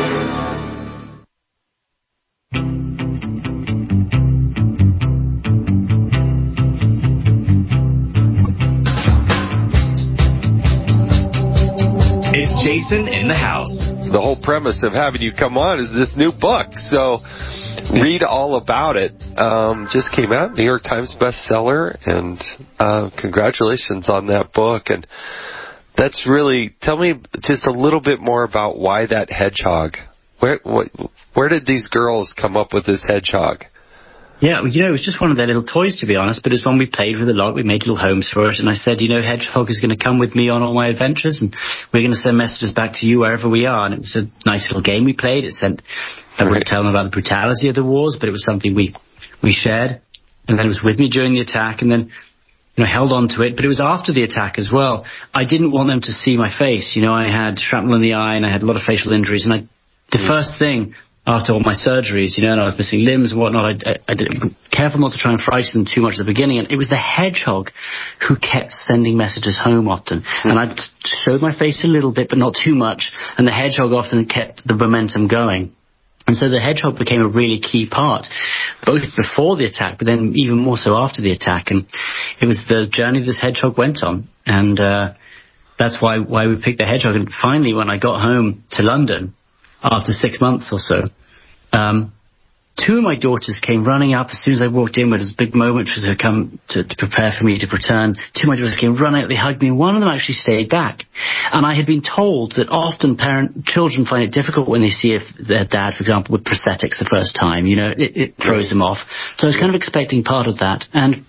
It's Jason in the house. The whole premise of having you come on is this new book. So read all about it. Um, just came out, New York Times bestseller, and uh, congratulations on that book. And that's really, tell me just a little bit more about why that hedgehog. Where what, where did these girls come up with this hedgehog? Yeah, well, you know, it was just one of their little toys, to be honest, but it's one we played with a lot. We made little homes for it, and I said, you know, Hedgehog is going to come with me on all my adventures, and we're going to send messages back to you wherever we are. And it was a nice little game we played. It sent, I wouldn't tell them about the brutality of the wars, but it was something we, we shared. And then it was with me during the attack, and then, you know, held on to it, but it was after the attack as well. I didn't want them to see my face. You know, I had shrapnel in the eye, and I had a lot of facial injuries, and I, the first thing after all my surgeries, you know, and I was missing limbs and whatnot, I, I, I did careful not to try and frighten them too much at the beginning. And it was the hedgehog who kept sending messages home often. Mm. And I showed my face a little bit, but not too much. And the hedgehog often kept the momentum going. And so the hedgehog became a really key part, both before the attack, but then even more so after the attack. And it was the journey this hedgehog went on. And uh, that's why, why we picked the hedgehog. And finally, when I got home to London, after six months or so, um, two of my daughters came running up as soon as I walked in. It was a big moment for them to come to, to prepare for me to return. Two of my daughters came running up, they hugged me, and one of them actually stayed back. And I had been told that often parent children find it difficult when they see if their dad, for example, with prosthetics the first time. You know, it, it throws them off. So I was kind of expecting part of that. And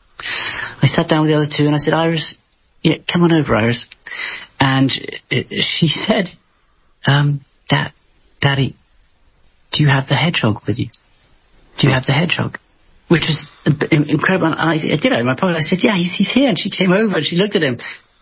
I sat down with the other two and I said, Iris, yeah, come on over, Iris. And it, she said, um, Dad, Daddy, do you have the hedgehog with you? Do you have the hedgehog? Which is incredible. And I, I did it in my pocket. I said, yeah, he's, he's here. And she came over and she looked at him.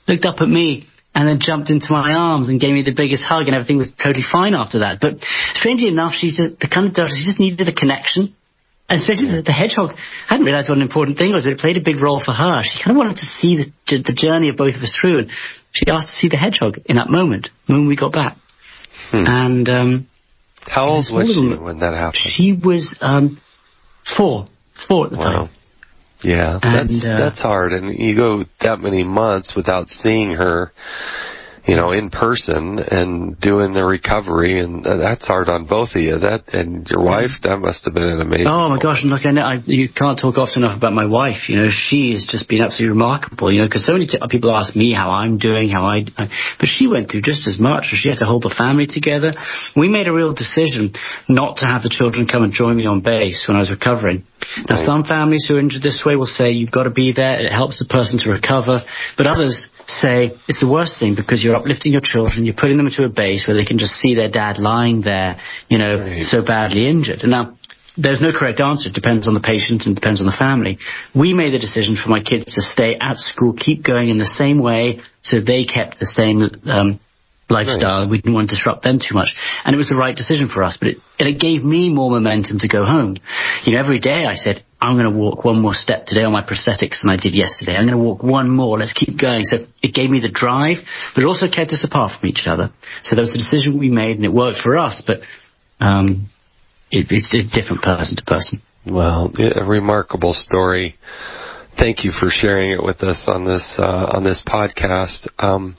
looked up at me, and then jumped into my arms and gave me the biggest hug, and everything was totally fine after that. But strangely enough, she's a, the kind of dog, she just needed a connection. And especially the, the hedgehog, I hadn't realized what an important thing was, but it played a big role for her. She kind of wanted to see the, the journey of both of us through, and she asked to see the hedgehog in that moment, when we got back. Hmm. And um, how old was she when that happened? She was um, four, four at the wow. time. Yeah, and, that's uh, that's hard, and you go that many months without seeing her, you know, in person and doing the recovery, and that's hard on both of you. That and your wife, that must have been an amazing. Oh my gosh! And look, I, know, I you can't talk often enough about my wife. You know, she has just been absolutely remarkable. You know, because so many t- people ask me how I'm doing, how I, I, but she went through just as much. She had to hold the family together. We made a real decision not to have the children come and join me on base when I was recovering. Now, right. Some families who are injured this way will say you've got to be there. It helps the person to recover, but others say it's the worst thing because you're uplifting your children, you're putting them into a base where they can just see their dad lying there, you know, right. so badly injured. And now, there's no correct answer. It depends on the patient and depends on the family. We made the decision for my kids to stay at school, keep going in the same way, so they kept the same um, lifestyle. Right. We didn't want to disrupt them too much. And it was the right decision for us, but it, it gave me more momentum to go home. You know, every day I said, I'm going to walk one more step today on my prosthetics than I did yesterday. I'm going to walk one more. Let's keep going. So it gave me the drive, but it also kept us apart from each other. So there was a decision we made, and it worked for us, but um, it, it's a different person to person. Well, a remarkable story. Thank you for sharing it with us on this uh, on this podcast. Um,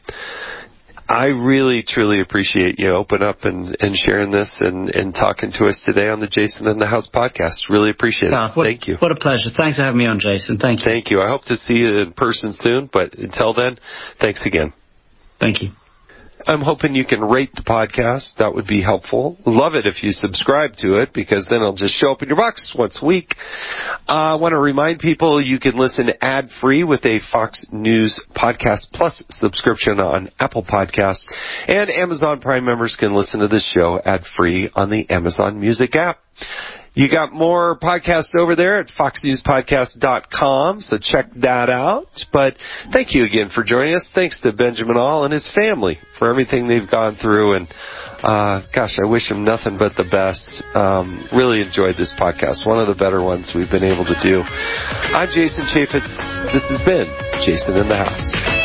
I really, truly appreciate you open up and, and sharing this and, and talking to us today on the Jason in the House podcast. Really appreciate it. Oh, what, Thank you. What a pleasure. Thanks for having me on, Jason. Thank you. Thank you. I hope to see you in person soon, but until then, thanks again. Thank you. I'm hoping you can rate the podcast. That would be helpful. Love it if you subscribe to it, because then it'll just show up in your box once a week. Uh, I want to remind people you can listen ad-free with a Fox News Podcast Plus subscription on Apple Podcasts. And Amazon Prime members can listen to this show ad-free on the Amazon Music app. You got more podcasts over there at fox news podcast dot com, so check that out. But thank you again for joining us. Thanks to Benjamin All and his family for everything they've gone through. And, uh, gosh, I wish them nothing but the best. Um, really enjoyed this podcast. One of the better ones we've been able to do. I'm Jason Chaffetz. This has been Jason in the House.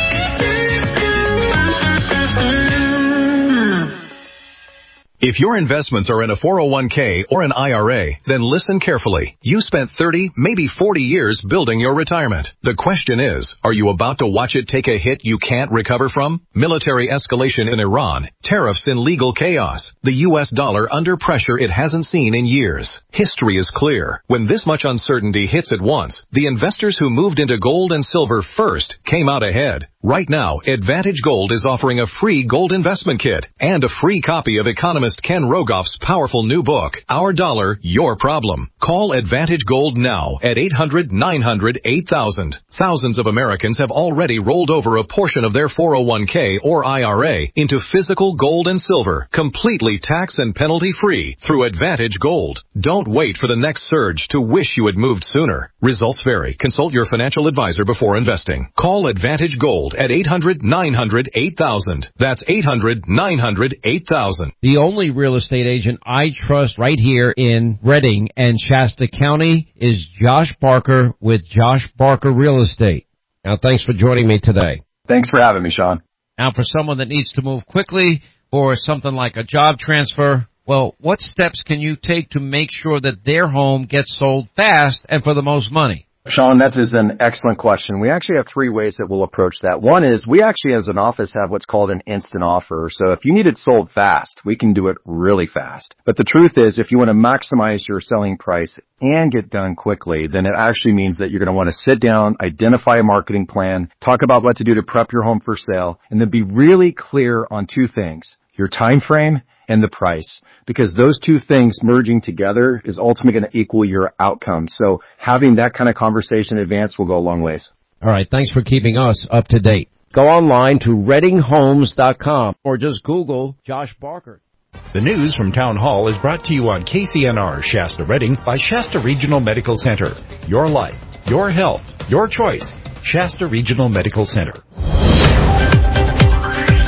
If your investments are in a four oh one k or an I R A, then listen carefully. You spent thirty, maybe forty years building your retirement. The question is, are you about to watch it take a hit you can't recover from? Military escalation in Iran, tariffs and legal chaos, the U S dollar under pressure it hasn't seen in years. History is clear. When this much uncertainty hits at once, the investors who moved into gold and silver first came out ahead. Right now, Advantage Gold is offering a free gold investment kit and a free copy of economist Ken Rogoff's powerful new book, Our Dollar, Your Problem. Call Advantage Gold now at eight hundred, nine hundred, eight thousand. Thousands of Americans have already rolled over a portion of their four oh one k or I R A into physical gold and silver, completely tax and penalty free through Advantage Gold. Don't wait for the next surge to wish you had moved sooner. Results vary. Consult your financial advisor before investing. Call Advantage Gold at eight hundred, nine hundred, eight thousand. That's eight hundred, nine hundred, eight thousand. The only real estate agent I trust right here in Redding and Shasta County is Josh Barker with Josh Barker Real Estate. Now, thanks for joining me today. Thanks for having me, Sean. Now, for someone that needs to move quickly or something like a job transfer, well, what steps can you take to make sure that their home gets sold fast and for the most money? Sean, that is an excellent question. We actually have three ways that we'll approach that. One is we actually as an office have what's called an instant offer. So if you need it sold fast, we can do it really fast. But the truth is if you want to maximize your selling price and get done quickly, then it actually means that you're going to want to sit down, identify a marketing plan, talk about what to do to prep your home for sale, and then be really clear on two things, your time frame and the price, because those two things merging together is ultimately going to equal your outcome. So having that kind of conversation in advance will go a long ways. All right. Thanks for keeping us up to date. Go online to redding homes dot com or just Google Josh Barker. The news from Town Hall is brought to you on K C N R Shasta Redding by Shasta Regional Medical Center. Your life, your health, your choice. Shasta Regional Medical Center.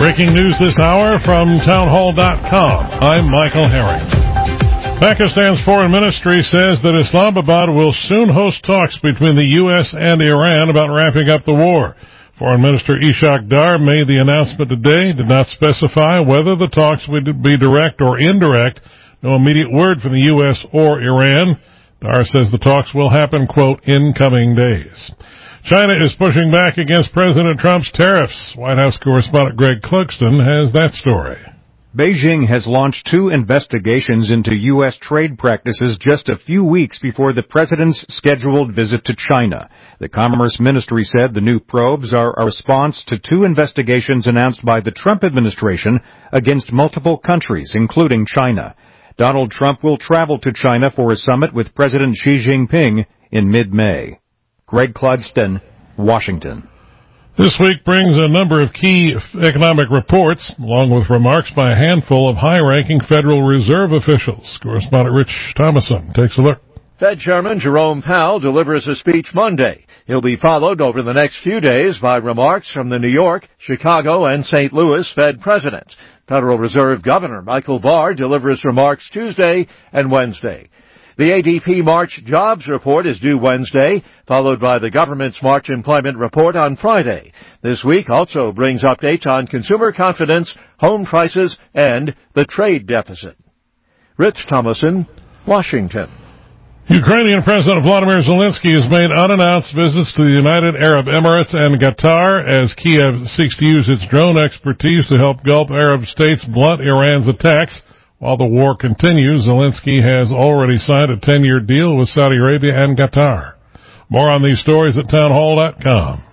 Breaking news this hour from townhall dot com. I'm Michael Herring. Pakistan's foreign ministry says that Islamabad will soon host talks between the U S and Iran about wrapping up the war. Foreign Minister Ishaq Dar made the announcement today, did not specify whether the talks would be direct or indirect. No immediate word from the U S or Iran. Dar says the talks will happen, quote, in coming days. China is pushing back against President Trump's tariffs. White House correspondent Greg Clugston has that story. Beijing has launched two investigations into U S trade practices just a few weeks before the president's scheduled visit to China. The Commerce Ministry said the new probes are a response to two investigations announced by the Trump administration against multiple countries, including China. Donald Trump will travel to China for a summit with President Xi Jinping in mid-May. Greg Clugston, Washington. This week brings a number of key economic reports, along with remarks by a handful of high-ranking Federal Reserve officials. Correspondent Rich Thomason takes a look. Fed Chairman Jerome Powell delivers a speech Monday. He'll be followed over the next few days by remarks from the New York, Chicago, and Saint Louis Fed presidents. Federal Reserve Governor Michael Barr delivers remarks Tuesday and Wednesday. The A D P March jobs report is due Wednesday, followed by the government's March employment report on Friday. This week also brings updates on consumer confidence, home prices, and the trade deficit. Rich Thomason, Washington. Ukrainian President Vladimir Zelensky has made unannounced visits to the United Arab Emirates and Qatar as Kiev seeks to use its drone expertise to help Gulf Arab states blunt Iran's attacks. While the war continues, Zelensky has already signed a ten-year deal with Saudi Arabia and Qatar. More on these stories at townhall dot com.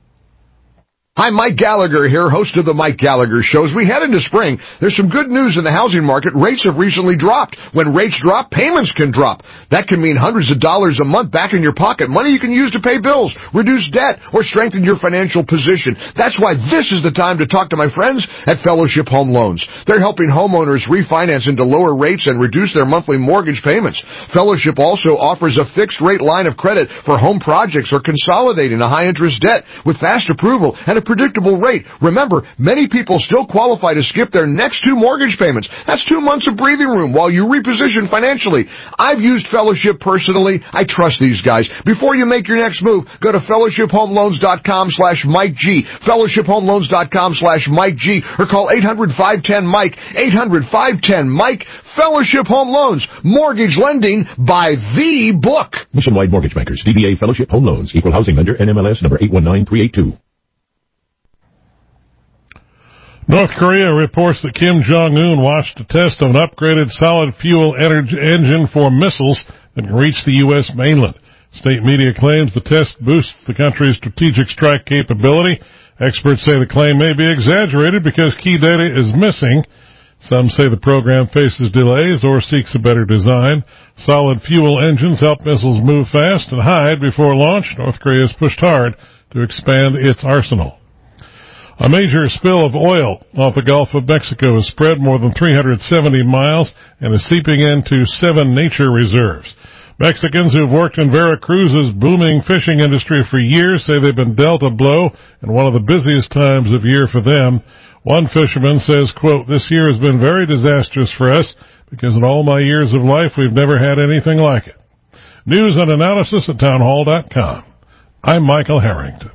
Hi, Mike Gallagher here, host of the Mike Gallagher Show. As we head into spring, there's some good news in the housing market. Rates have recently dropped. When rates drop, payments can drop. That can mean hundreds of dollars a month back in your pocket, money you can use to pay bills, reduce debt, or strengthen your financial position. That's why this is the time to talk to my friends at Fellowship Home Loans. They're helping homeowners refinance into lower rates and reduce their monthly mortgage payments. Fellowship also offers a fixed-rate line of credit for home projects or consolidating a high-interest debt with fast approval and a predictable rate. Remember, many people still qualify to skip their next two mortgage payments. That's two months of breathing room while you reposition financially. I've used Fellowship personally. I trust these guys. Before you make your next move, go to fellowship home loans dot com slash Mike G, fellowship home loans dot com slash Mike G, or call eight hundred, five one zero, Mike, eight hundred, five one zero, Mike. Fellowship Home Loans, mortgage lending by the book. Nationwide Mortgage Bankers, D B A Fellowship Home Loans, Equal Housing Lender, N M L S number eight one nine three eight two. North Korea reports that Kim Jong-un watched a test of an upgraded solid-fuel engine for missiles that can reach the U S mainland. State media claims the test boosts the country's strategic strike capability. Experts say the claim may be exaggerated because key data is missing. Some say the program faces delays or seeks a better design. Solid-fuel engines help missiles move fast and hide before launch. North Korea has pushed hard to expand its arsenal. A major spill of oil off the Gulf of Mexico has spread more than three hundred seventy miles and is seeping into seven nature reserves. Mexicans who've worked in Veracruz's booming fishing industry for years say they've been dealt a blow in one of the busiest times of year for them. One fisherman says, quote, "This year has been very disastrous for us because in all my years of life we've never had anything like it." News and analysis at townhall dot com. I'm Michael Harrington.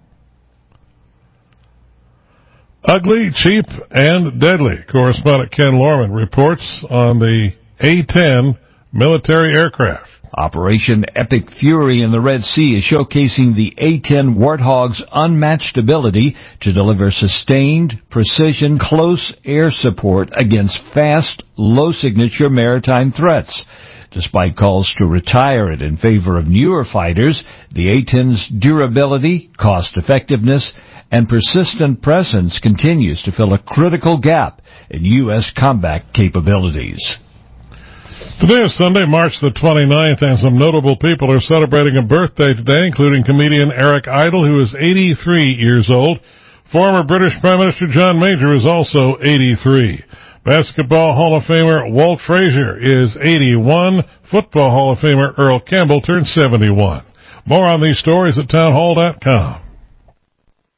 Ugly, cheap, and deadly. Correspondent Ken Lorman reports on the A ten military aircraft. Operation Epic Fury in the Red Sea is showcasing the A ten Warthog's unmatched ability to deliver sustained, precision, close air support against fast, low-signature maritime threats. Despite calls to retire it in favor of newer fighters, the A ten's durability, cost-effectiveness, and persistent presence continues to fill a critical gap in U S combat capabilities. Today is Sunday, March the twenty-ninth, and some notable people are celebrating a birthday today, including comedian Eric Idle, who is eighty-three years old. Former British Prime Minister John Major is also eighty-three. Basketball Hall of Famer Walt Frazier is eighty-one. Football Hall of Famer Earl Campbell turned seventy-one. More on these stories at townhall dot com.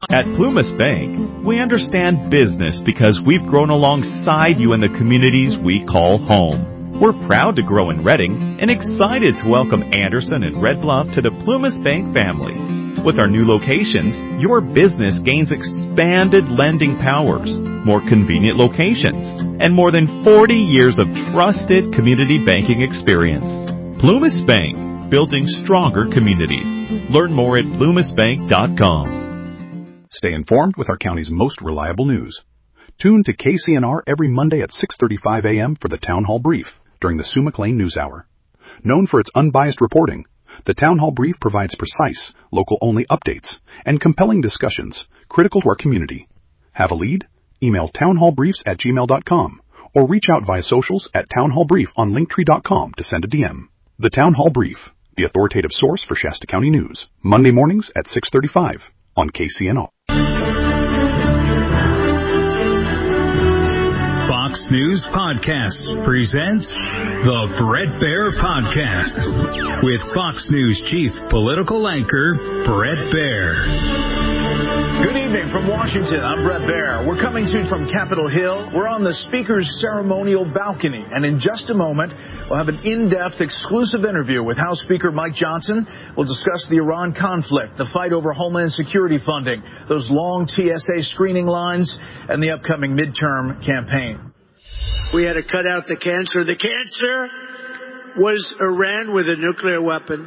At Plumas Bank, we understand business because we've grown alongside you in the communities we call home. We're proud to grow in Reading and excited to welcome Anderson and Red Bluff to the Plumas Bank family. With our new locations, your business gains expanded lending powers, more convenient locations, and more than forty years of trusted community banking experience. Plumas Bank, building stronger communities. Learn more at plumas bank dot com. Stay informed with our county's most reliable news. Tune to K C N R every Monday at six thirty-five a.m. for the Town Hall Brief during the Sue McLean News Hour. Known for its unbiased reporting, the Town Hall Brief provides precise, local-only updates and compelling discussions critical to our community. Have a lead? Email townhallbriefs at gmail dot com or reach out via socials at townhallbrief on linktree dot com to send a D M. The Town Hall Brief, the authoritative source for Shasta County news, Monday mornings at six thirty-five on K C N R. Fox News Podcasts presents the Bret Baier Podcast with Fox News Chief Political Anchor Bret Baier. Good evening from Washington. I'm Bret Baier. We're coming to you from Capitol Hill. We're on the Speaker's ceremonial balcony. And in just a moment, we'll have an in-depth exclusive interview with House Speaker Mike Johnson. We'll discuss the Iran conflict, the fight over Homeland Security funding, those long T S A screening lines, and the upcoming midterm campaign. We had to cut out the cancer. The cancer was Iran with a nuclear weapon,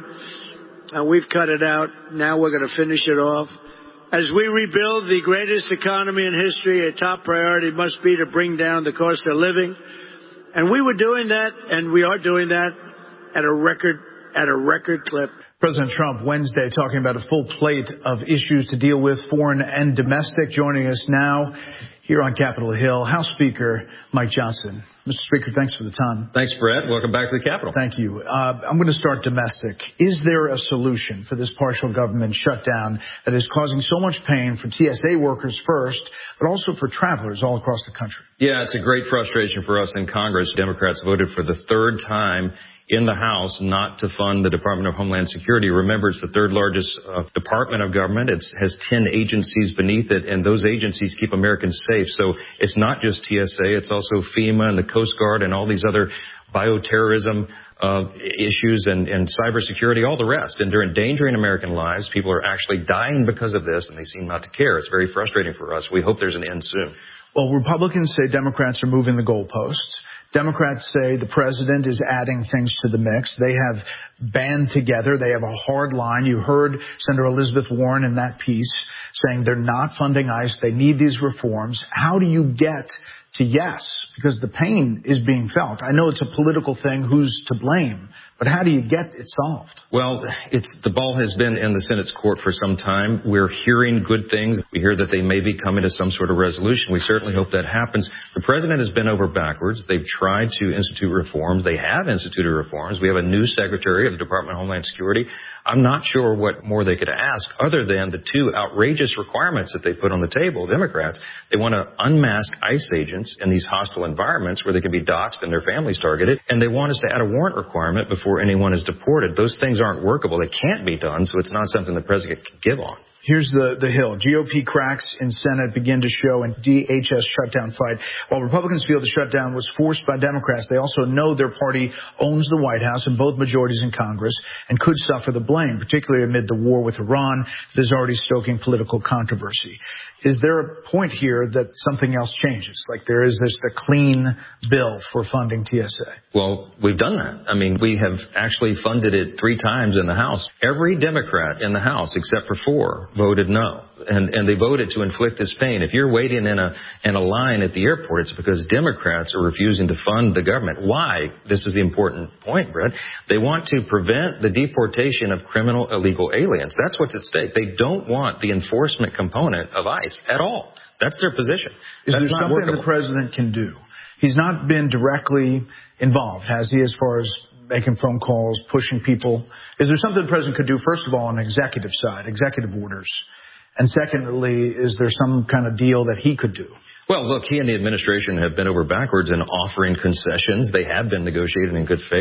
and we've cut it out. Now we're going to finish it off. As we rebuild the greatest economy in history, a top priority must be to bring down the cost of living. And we were doing that, and we are doing that at a record, at a record clip. President Trump Wednesday talking about a full plate of issues to deal with, foreign and domestic. Joining us now here on Capitol Hill, House Speaker Mike Johnson. Mister Speaker, thanks for the time. Thanks, Brett. Welcome back to the Capitol. Thank you. Uh, I'm going to start domestic. Is there a solution for this partial government shutdown that is causing so much pain for T S A workers first, but also for travelers all across the country? Yeah, it's a great frustration for us in Congress. Democrats voted for the third time in the House not to fund the Department of Homeland Security. Remember, it's the third largest uh, department of government. It has ten agencies beneath it, and those agencies keep Americans safe. So it's not just T S A, it's also FEMA and the Coast Guard and all these other bioterrorism uh, issues and, and cybersecurity, all the rest. And they're endangering American lives. People are actually dying because of this, and they seem not to care. It's very frustrating for us. We hope there's an end soon. Well, Republicans say Democrats are moving the goalposts. Democrats say the president is adding things to the mix. They have band together. They have a hard line. You heard Senator Elizabeth Warren in that piece saying they're not funding ICE. They need these reforms. How do you get to yes? Because the pain is being felt. I know it's a political thing. Who's to blame? But how do you get it solved? Well, it's the ball has been in the Senate's court for some time. We're hearing good things. We hear that they may be coming to some sort of resolution. We certainly hope that happens. The president has been over backwards. They've tried to institute reforms. They have instituted reforms. We have a new secretary of the Department of Homeland Security. I'm not sure what more they could ask other than the two outrageous requirements that they put on the table, Democrats. They want to unmask ICE agents in these hostile environments where they can be doxxed and their families targeted. And they want us to add a warrant requirement before anyone is deported. Those things aren't workable. They can't be done, so it's not something the president can give on. Here's the, the Hill. G O P cracks in Senate begin to show in D H S shutdown fight. While Republicans feel the shutdown was forced by Democrats, they also know their party owns the White House and both majorities in Congress and could suffer the blame, particularly amid the war with Iran that is already stoking political controversy. Is there a point here that something else changes? Like there is this the clean bill for funding T S A? Well, we've done that. I mean, we have actually funded it three times in the House. Every Democrat in the House, except for four, voted no. And, and they voted to inflict this pain. If you're waiting in a, in a line at the airport, it's because Democrats are refusing to fund the government. Why? This is the important point, Brett. They want to prevent the deportation of criminal illegal aliens. That's what's at stake. They don't want the enforcement component of ICE at all. That's their position. Is That's there not something workable. the president can do? He's not been directly involved, has he, as far as making phone calls, pushing people? Is there something the president could do, first of all, on the executive side, executive orders? And secondly, is there some kind of deal that he could do? Well, look, he and the administration have been over backwards in offering concessions. They have been negotiating in good faith.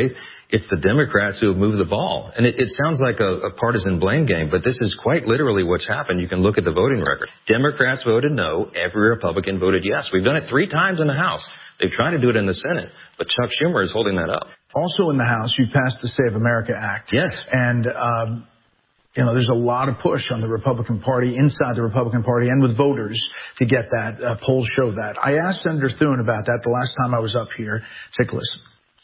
It's the Democrats who have moved the ball. And it, it sounds like a, a partisan blame game, but this is quite literally what's happened. You can look at the voting record. Democrats voted no. Every Republican voted yes. We've done it three times in the House. They've tried to do it in the Senate, but Chuck Schumer is holding that up. Also in the House, you passed the Save America Act. Yes. And, um, you know, there's a lot of push on the Republican Party, inside the Republican Party, and with voters to get that. Uh, polls show that. I asked Senator Thune about that the last time I was up here. Take a listen.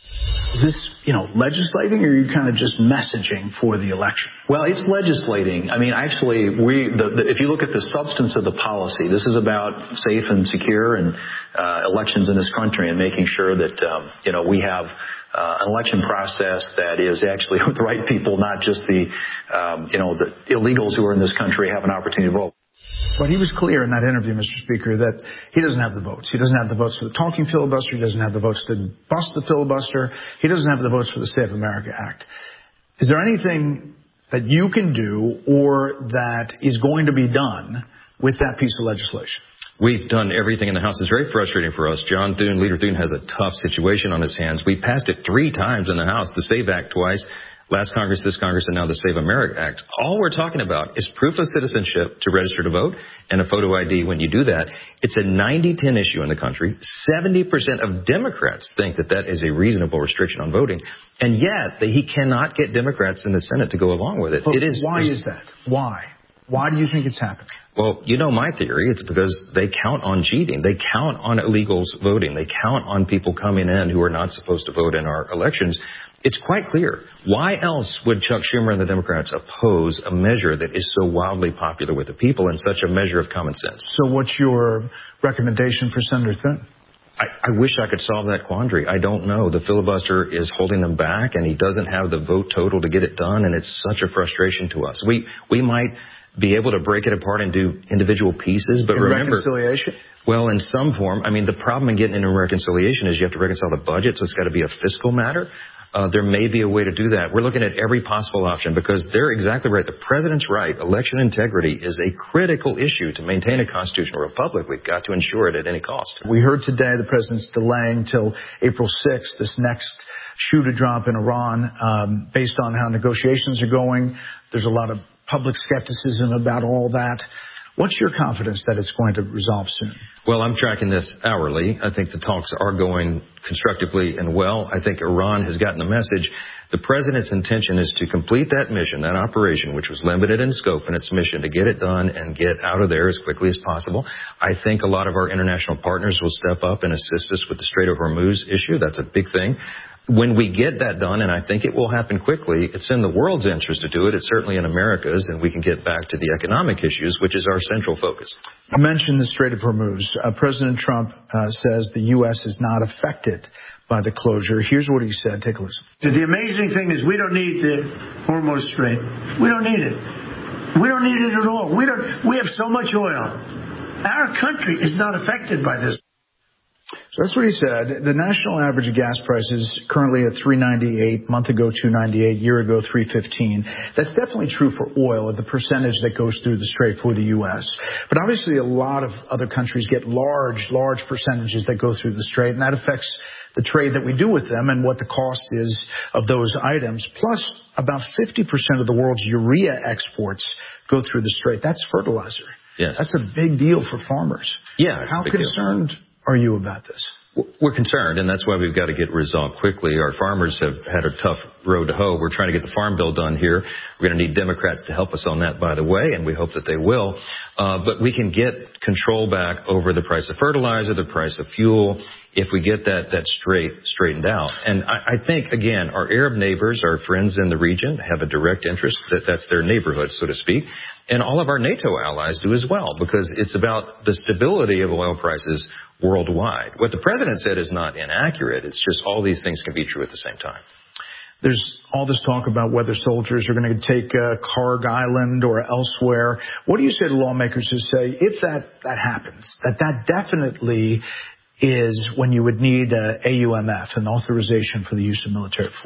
Is this, you know, legislating, or are you kind of just messaging for the election? Well, it's legislating. I mean, actually, we, the, the, if you look at the substance of the policy, this is about safe and secure and uh, elections in this country and making sure that, um, you know, we have uh, an election process that is actually with the right people, not just the, um, you know, the illegals who are in this country have an opportunity to vote. But he was clear in that interview, Mister Speaker, that he doesn't have the votes. He doesn't have the votes for the talking filibuster. He doesn't have the votes to bust the filibuster. He doesn't have the votes for the Save America Act. Is there anything that you can do or that is going to be done with that piece of legislation? We've done everything in the House. It's very frustrating for us. John Thune, Leader Thune, has a tough situation on his hands. We passed it three times in the House, the SAVE Act twice. Last Congress, this Congress, and now the Save America Act. All we're talking about is proof of citizenship to register to vote and a photo I D when you do that. It's a ninety ten issue in the country. seventy percent of Democrats think that that is a reasonable restriction on voting. And yet, they, he cannot get Democrats in the Senate to go along with it. But it is, why is that? Why? Why do you think it's happening? Well, you know my theory. It's because they count on cheating. They count on illegals voting. They count on people coming in who are not supposed to vote in our elections. It's quite clear. Why else would Chuck Schumer and the Democrats oppose a measure that is so wildly popular with the people and such a measure of common sense? So what's your recommendation for Senator Thune? I, I wish I could solve that quandary. I don't know. The filibuster is holding them back, and he doesn't have the vote total to get it done, and it's such a frustration to us. We we might be able to break it apart and do individual pieces, but in remember... reconciliation? Well, in some form. I mean, the problem in getting into reconciliation is you have to reconcile the budget, so it's got to be a fiscal matter. Uh, there may be a way to do that. We're looking at every possible option because they're exactly right. The president's right. Election integrity is a critical issue to maintain a constitutional republic. We've got to ensure it at any cost. We heard today the president's delaying till April sixth this next shoe to drop in Iran um, based on how negotiations are going. There's a lot of public skepticism about all that. What's your confidence that it's going to resolve soon? Well, I'm tracking this hourly. I think the talks are going constructively and well. I think Iran has gotten the message. The president's intention is to complete that mission, that operation, which was limited in scope in its mission, to get it done and get out of there as quickly as possible. I think a lot of our international partners will step up and assist us with the Strait of Hormuz issue. That's a big thing. When we get that done, and I think it will happen quickly, it's in the world's interest to do it. It's certainly in America's, and we can get back to the economic issues, which is our central focus. You mentioned the Strait of Hormuz. Uh, President Trump uh, says the U S is not affected by the closure. Here's what he said. Take a listen. The amazing thing is we don't need the Hormuz Strait. We don't need it. We don't need it at all. We don't. We have so much oil. Our country is not affected by this. So that's what he said. The national average of gas prices currently at three ninety-eight, month ago two ninety-eight, year ago three fifteen. That's definitely true for oil at the percentage that goes through the strait for the U S. But obviously a lot of other countries get large, large percentages that go through the strait, and that affects the trade that we do with them and what the cost is of those items. Plus, about fifty percent of the world's urea exports go through the strait. That's fertilizer. Yes. That's a big deal for farmers. Yeah. It's How a big concerned deal. are you about this? We're concerned, and that's why we've got to get resolved quickly. Our farmers have had a tough road to hoe. We're trying to get the Farm Bill done here. We're going to need Democrats to help us on that, by the way, and we hope that they will. Uh, but we can get control back over the price of fertilizer, the price of fuel, if we get that that straight straightened out. And I, I think, again, our Arab neighbors, our friends in the region, have a direct interest. That that's their neighborhood, so to speak. And all of our NATO allies do as well, because it's about the stability of oil prices worldwide. What the president said is not inaccurate. It's just all these things can be true at the same time. There's all this talk about whether soldiers are going to take uh, Karg Island or elsewhere. What do you say to lawmakers who say, if that, that happens, that that definitely is when you would need a A U M F, an authorization for the use of military force?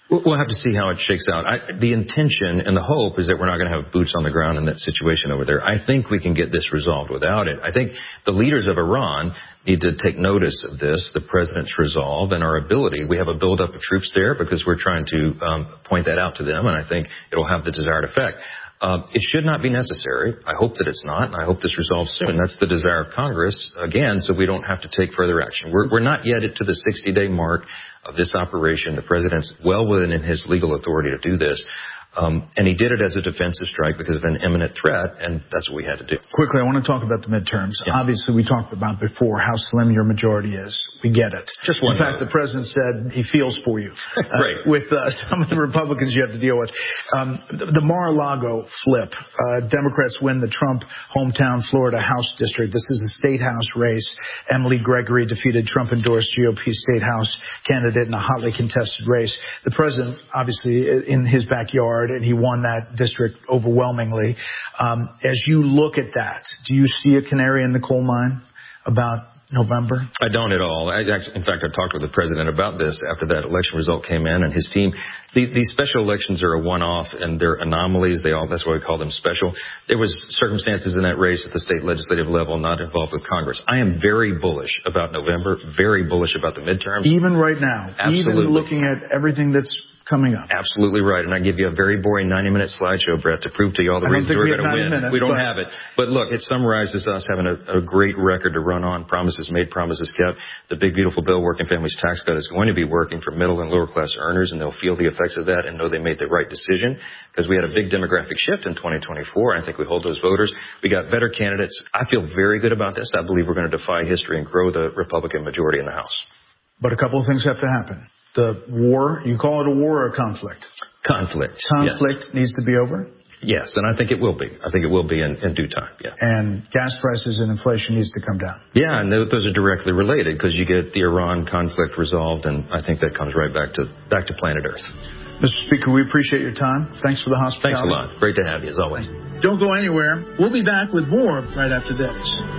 We'll have to see how it shakes out. I, the intention and the hope is that we're not going to have boots on the ground in that situation over there. I think we can get this resolved without it. I think the leaders of Iran need to take notice of this, the president's resolve and our ability. We have a buildup of troops there because we're trying to um, point that out to them, and I think it'll have the desired effect. Uh, it should not be necessary. I hope that it's not, and I hope this resolves soon. That's the desire of Congress, again, so we don't have to take further action. We're, we're not yet to the sixty-day mark of this operation. The president's well within his legal authority to do this. Um, and he did it as a defensive strike because of an imminent threat, and that's what we had to do. Quickly, I want to talk about the midterms. Yeah. Obviously, we talked about before how slim your majority is. We get it. Just one. In fact, the president said he feels for you. Right. Uh, with uh, some of the Republicans you have to deal with. Um, the, the Mar-a-Lago flip. Uh, Democrats win the Trump hometown Florida House district. This is a state house race. Emily Gregory defeated Trump-endorsed G O P state house candidate in a hotly contested race. The president, obviously, in his backyard, and he won that district overwhelmingly. Um, as you look at that, do you see a canary in the coal mine about November? I don't at all. I actually, in fact, I talked with the president about this after that election result came in, and his team. The, these special elections are a one-off, and they're anomalies. They all, that's why we call them special. There was circumstances in that race at the state legislative level not involved with Congress. I am very bullish about November, very bullish about the midterms. Even right now, Absolutely. Even looking at everything that's coming up. Absolutely right. And I give you a very boring ninety-minute slideshow, Brett, to prove to you all the reasons we're going to win. Minutes, we don't but... have it. But look, it summarizes us having a, a great record to run on. Promises made, promises kept. The big, beautiful bill, Working Families Tax Cut, is going to be working for middle and lower class earners, and they'll feel the effects of that and know they made the right decision because we had a big demographic shift in twenty twenty-four. I think we hold those voters. We got better candidates. I feel very good about this. I believe we're going to defy history and grow the Republican majority in the House. But a couple of things have to happen. The war, you call it a war or a conflict? Conflict. Conflict yes. needs to be over? Yes, and I think it will be. I think it will be in, in due time, yeah. And gas prices and inflation needs to come down. Yeah, and those are directly related because you get the Iran conflict resolved, and I think that comes right back to back to planet Earth. Mister Speaker, we appreciate your time. Thanks for the hospitality. Thanks a lot. Great to have you, as always. Don't go anywhere. We'll be back with more right after this.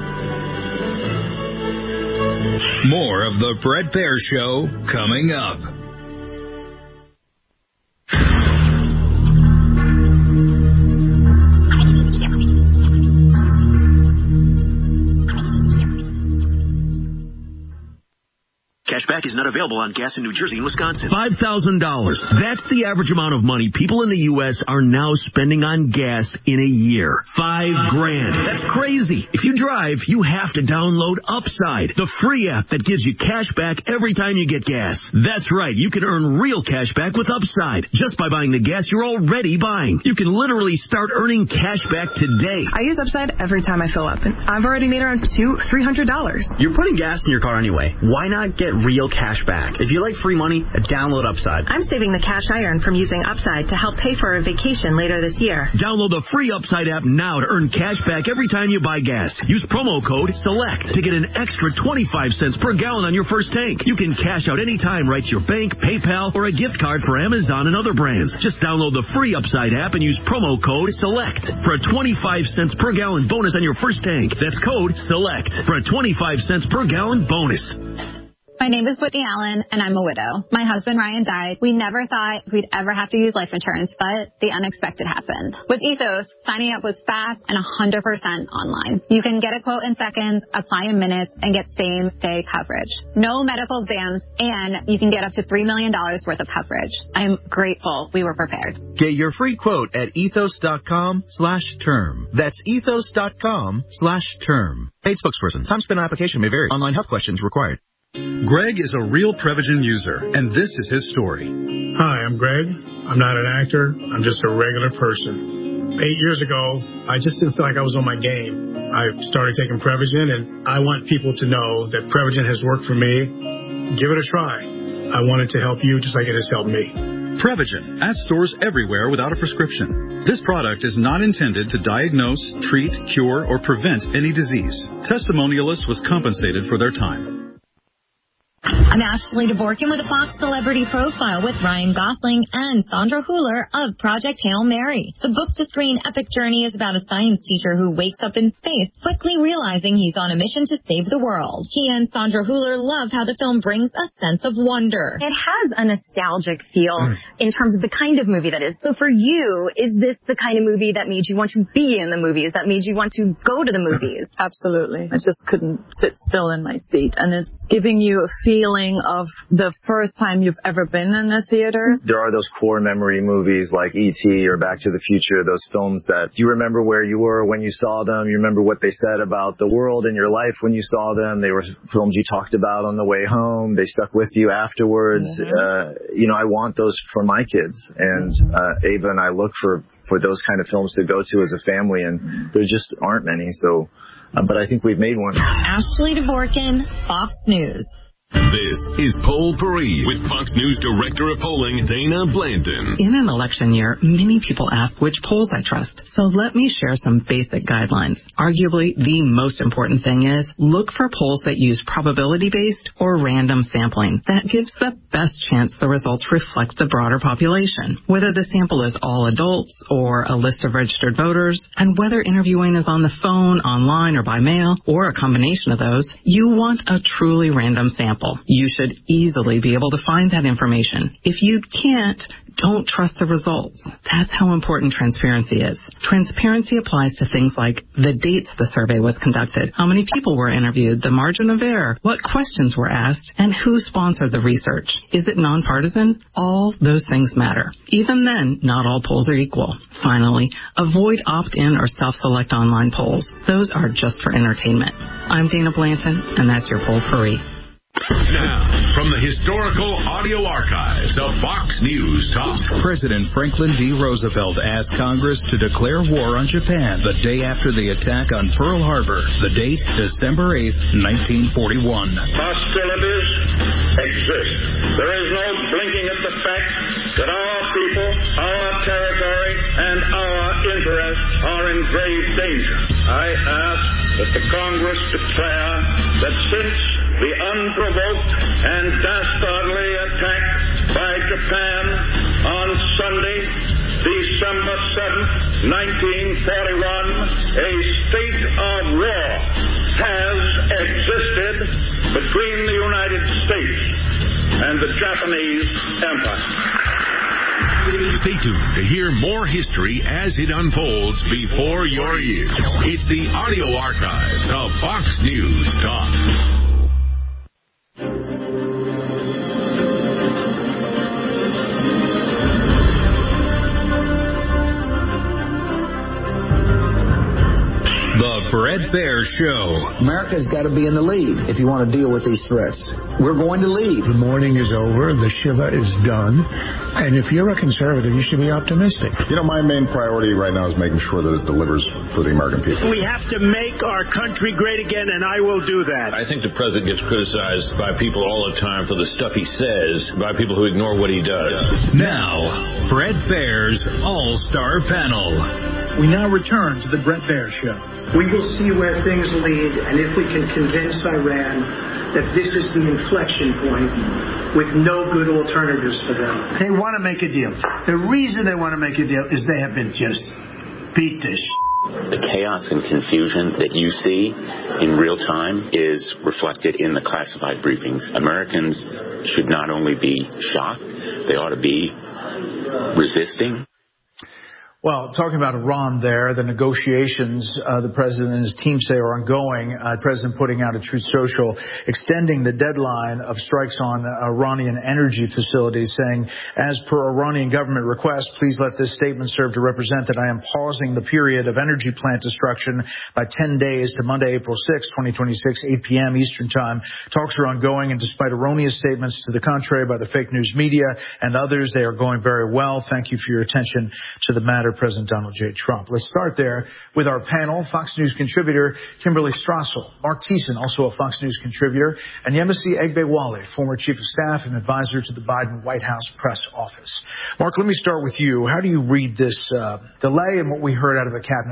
More of the Bret Baier Show coming up. Cashback is not available on gas in New Jersey and Wisconsin. five thousand dollars. That's the average amount of money people in the U S are now spending on gas in a year. Five grand. That's crazy. If you drive, you have to download Upside, the free app that gives you cash back every time you get gas. That's right. You can earn real cash back with Upside just by buying the gas you're already buying. You can literally start earning cash back today. I use Upside every time I fill up, and I've already made around two, three hundred dollars. You're putting gas in your car anyway. Why not get real cash back? If you like free money, download Upside. I'm saving the cash I earn from using Upside to help pay for a vacation later this year. Download the free Upside app now to earn cash back every time you buy gas. Use promo code SELECT to get an extra twenty-five cents per gallon on your first tank. You can cash out anytime right to your bank, PayPal, or a gift card for Amazon and other brands. Just download the free Upside app and use promo code SELECT for a twenty-five cents per gallon bonus on your first tank. That's code SELECT for a twenty-five cents per gallon bonus. My name is Whitney Allen, and I'm a widow. My husband, Ryan, died. We never thought we'd ever have to use life insurance, but the unexpected happened. With Ethos, signing up was fast and one hundred percent online. You can get a quote in seconds, apply in minutes, and get same-day coverage. No medical exams, and you can get up to three million dollars worth of coverage. I'm grateful we were prepared. Get your free quote at ethos.com slash term. That's ethos.com slash term. Paid spokesperson. Time spent on application may vary. Online health questions required. Greg is a real Prevagen user, and this is his story. Hi, I'm Greg. I'm not an actor. I'm just a regular person. Eight years ago, I just didn't feel like I was on my game. I started taking Prevagen, and I want people to know that Prevagen has worked for me. Give it a try. I want it to help you just like it has helped me. Prevagen, at stores everywhere without a prescription. This product is not intended to diagnose, treat, cure, or prevent any disease. Testimonialists was compensated for their time. I'm Ashley DeBorkin with a Fox Celebrity Profile with Ryan Gosling and Sandra Hüller of Project Hail Mary. The book-to-screen epic journey is about a science teacher who wakes up in space, quickly realizing he's on a mission to save the world. He and Sandra Hüller love how the film brings a sense of wonder. It has a nostalgic feel mm. in terms of the kind of movie that is. So for you, is this the kind of movie that made you want to be in the movies, that made you want to go to the movies? Absolutely. I just couldn't sit still in my seat. And it's giving you a feeling of the first time you've ever been in a theater. There are those core memory movies like E T or Back to the Future, those films that you remember where you were when you saw them. You remember what they said about the world and your life when you saw them. They were films you talked about on the way home. They stuck with you afterwards. Mm-hmm. Uh, you know, I want those for my kids. And uh, Ava and I look for, for those kind of films to go to as a family, and there just aren't many. So, uh, but I think we've made one. Ashley DeBorkin, Fox News. This is Poll Paris with Fox News Director of Polling, Dana Blanton. In an election year, many people ask which polls I trust. So let me share some basic guidelines. Arguably, the most important thing is look for polls that use probability-based or random sampling. That gives the best chance the results reflect the broader population. Whether the sample is all adults or a list of registered voters, and whether interviewing is on the phone, online, or by mail, or a combination of those, you want a truly random sample. You should easily be able to find that information. If you can't, don't trust the results. That's how important transparency is. Transparency applies to things like the dates the survey was conducted, how many people were interviewed, the margin of error, what questions were asked, and who sponsored the research. Is it nonpartisan? All those things matter. Even then, not all polls are equal. Finally, avoid opt-in or self-select online polls. Those are just for entertainment. I'm Dana Blanton, and that's your Poll Paris. Now, from the historical audio archives of Fox News Talk. President Franklin D. Roosevelt asked Congress to declare war on Japan the day after the attack on Pearl Harbor. The date, December eighth, nineteen forty-one. Hostilities exist. There is no blinking at the fact that our people, our territory, and our interests are in grave danger. I ask that the Congress declare that since the unprovoked and dastardly attack by Japan on Sunday, December seventh, nineteen forty-one, a state of war has existed between the United States and the Japanese Empire. Stay tuned to hear more history as it unfolds before your ears. It's the audio archives of Fox News Talk. The Bret Baier Show. America's got to be in the lead if you want to deal with these threats. We're going to lead. The mourning is over. The Shiva is done. And if you're a conservative, you should be optimistic. You know, my main priority right now is making sure that it delivers for the American people. We have to make our country great again, and I will do that. I think the president gets criticized by people all the time for the stuff he says, by people who ignore what he does. Now, Bret Baier's All-Star Panel. We now return to the Bret Baier Show. We will see where things lead, and if we can convince Iran that this is the inflection point with no good alternatives for them. They want to make a deal. The reason they want to make a deal is they have been just beat this. The chaos and confusion that you see in real time is reflected in the classified briefings. Americans should not only be shocked, they ought to be resisting. Well, talking about Iran there, the negotiations uh, the president and his team say are ongoing. Uh, the president putting out a Truth Social extending the deadline of strikes on uh, Iranian energy facilities, saying, as per Iranian government request, please let this statement serve to represent that I am pausing the period of energy plant destruction by ten days to Monday, April sixth, twenty twenty-six, eight p.m. Eastern Time. Talks are ongoing, and despite erroneous statements to the contrary by the fake news media and others, they are going very well. Thank you for your attention to the matter, President Donald J. Trump. Let's start there with our panel. Fox News contributor Kimberly Strassel, Mark Thiessen, also a Fox News contributor, and Yemisi Egbewale, former chief of staff and advisor to the Biden White House press office. Mark, let me start with you. How do you read this uh, delay and what we heard out of the cabinet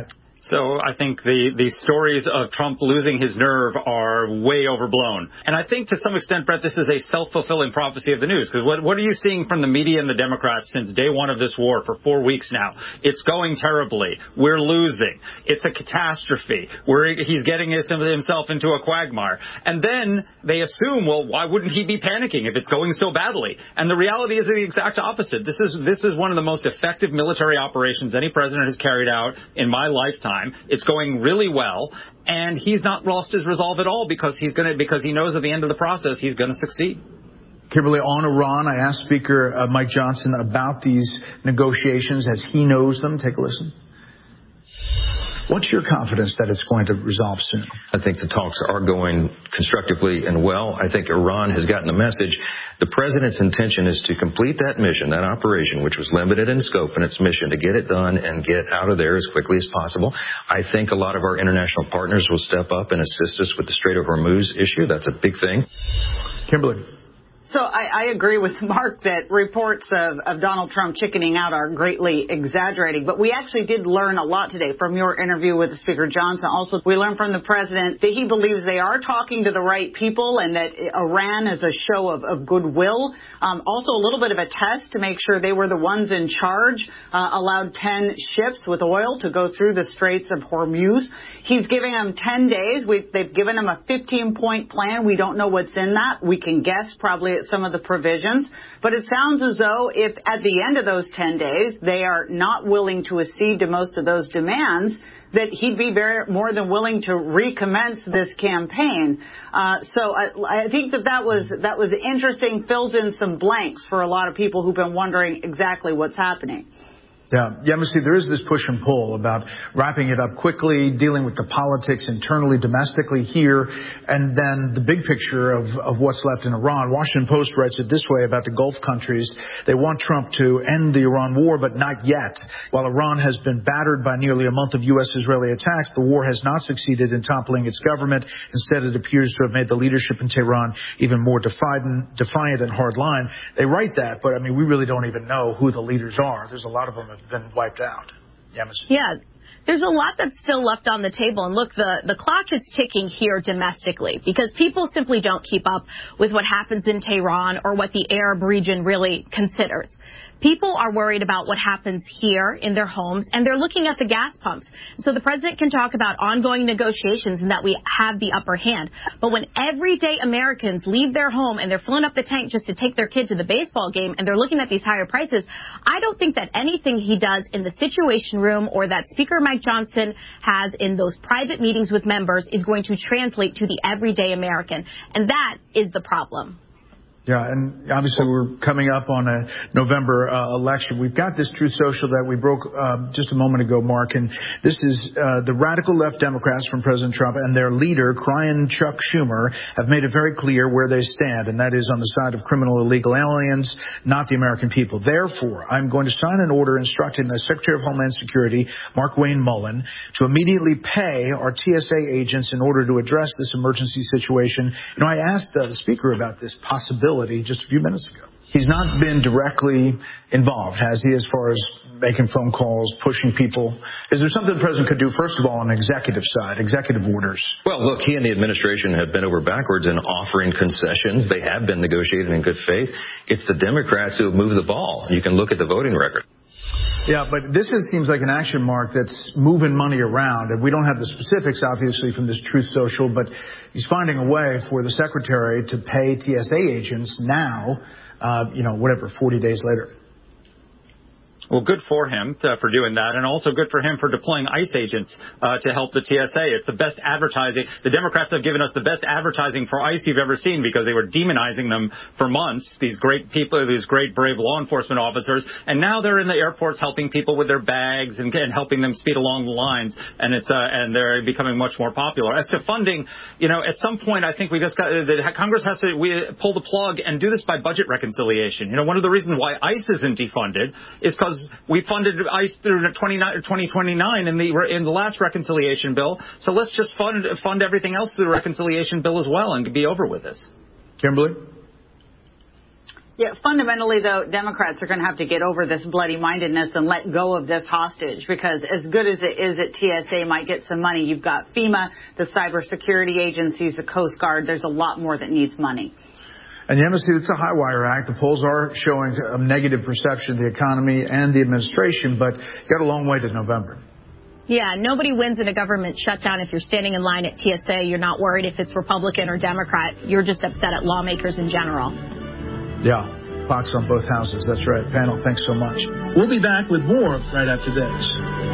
So I think the, the stories of Trump losing his nerve are way overblown. And I think to some extent, Brett, this is a self-fulfilling prophecy of the news. Because what, what are you seeing from the media and the Democrats since day one of this war for four weeks now? It's going terribly. We're losing. It's a catastrophe. We're, he's getting himself into a quagmire. And then they assume, well, why wouldn't he be panicking if it's going so badly? And the reality is the exact opposite. This is, this is one of the most effective military operations any president has carried out in my lifetime. It's going really well, and he's not lost his resolve at all because he's going to because he knows at the end of the process he's going to succeed. Kimberly, on Iran, I asked Speaker uh, Mike Johnson about these negotiations as he knows them. Take a listen. What's your confidence that it's going to resolve soon? I think the talks are going constructively and well. I think Iran has gotten the message. The president's intention is to complete that mission, that operation, which was limited in scope in its mission, to get it done and get out of there as quickly as possible. I think a lot of our international partners will step up and assist us with the Strait of Hormuz issue. That's a big thing. Kimberly. So I, I agree with Mark that reports of, of Donald Trump chickening out are greatly exaggerating. But we actually did learn a lot today from your interview with Speaker Johnson. Also, we learned from the president that he believes they are talking to the right people and that Iran is a show of, of goodwill. Um, also, a little bit of a test to make sure they were the ones in charge, uh, allowed ten ships with oil to go through the Straits of Hormuz. He's giving them ten days. We, they've given him a fifteen-point plan. We don't know what's in that. We can guess probably at some of the provisions. But it sounds as though if at the end of those ten days they are not willing to accede to most of those demands, that he'd be very more than willing to recommence this campaign. Uh, so I, I think that that was that was interesting, fills in some blanks for a lot of people who've been wondering exactly what's happening. Yeah, yeah, but see, there is this push and pull about wrapping it up quickly, dealing with the politics internally, domestically here, and then the big picture of, of what's left in Iran. Washington Post writes it this way about the Gulf countries. They want Trump to end the Iran war, but not yet. While Iran has been battered by nearly a month of U S-Israeli attacks, the war has not succeeded in toppling its government. Instead, it appears to have made the leadership in Tehran even more defiant, defiant and hardline. They write that, but, I mean, we really don't even know who the leaders are. There's a lot of them have been wiped out. Yeah, yeah, there's a lot that's still left on the table. And look, the, the clock is ticking here domestically because people simply don't keep up with what happens in Tehran or what the Arab region really considers. People are worried about what happens here in their homes, and they're looking at the gas pumps. So the president can talk about ongoing negotiations and that we have the upper hand. But when everyday Americans leave their home and they're filling up the tank just to take their kid to the baseball game and they're looking at these higher prices, I don't think that anything he does in the Situation Room or that Speaker Mike Johnson has in those private meetings with members is going to translate to the everyday American. And that is the problem. Yeah, and obviously we're coming up on a November uh, election. We've got this Truth Social that we broke uh, just a moment ago, Mark, and this is uh, the radical left Democrats from President Trump and their leader, crying Chuck Schumer, have made it very clear where they stand, and that is on the side of criminal illegal aliens, not the American people. Therefore, I'm going to sign an order instructing the Secretary of Homeland Security, Markwayne Mullin, to immediately pay our T S A agents in order to address this emergency situation. You know, I asked uh, the Speaker about this possibility just a few minutes ago. He's not been directly involved, has he, as far as making phone calls, pushing people? Is there something the president could do, first of all, on the executive side, executive orders? Well, look, he and the administration have been over backwards in offering concessions. They have been negotiating in good faith. It's the Democrats who have moved the ball. You can look at the voting record. Yeah, but this is, seems like an action, Mark, that's moving money around. And we don't have the specifics, obviously, from this Truth Social, but he's finding a way for the secretary to pay T S A agents now, uh, you know, whatever, forty days later. Well, good for him to, for doing that, and also good for him for deploying ICE agents uh, to help the T S A. It's the best advertising. The Democrats have given us the best advertising for ICE you've ever seen because they were demonizing them for months, these great people, these great, brave law enforcement officers, and now they're in the airports helping people with their bags and, and helping them speed along the lines, and it's uh, and they're becoming much more popular. As to funding, you know, at some point, I think we just got, the Congress has to we, pull the plug and do this by budget reconciliation. You know, one of the reasons why ICE isn't defunded is because we funded ICE through twenty twenty-nine in the in the last reconciliation bill. So let's just fund fund everything else through the reconciliation bill as well and be over with this. Kimberly? Yeah, fundamentally, though, Democrats are going to have to get over this bloody-mindedness and let go of this hostage, because as good as it is that T S A might get some money, you've got FEMA, the cybersecurity agencies, the Coast Guard. There's a lot more that needs money. And the embassy, it's a high wire act. The polls are showing a negative perception of the economy and the administration, but you got a long way to November. Yeah, nobody wins in a government shutdown. If you're standing in line at T S A, you're not worried if it's Republican or Democrat. You're just upset at lawmakers in general. Yeah, Fox on both houses. That's right. Panel, thanks so much. We'll be back with more right after this.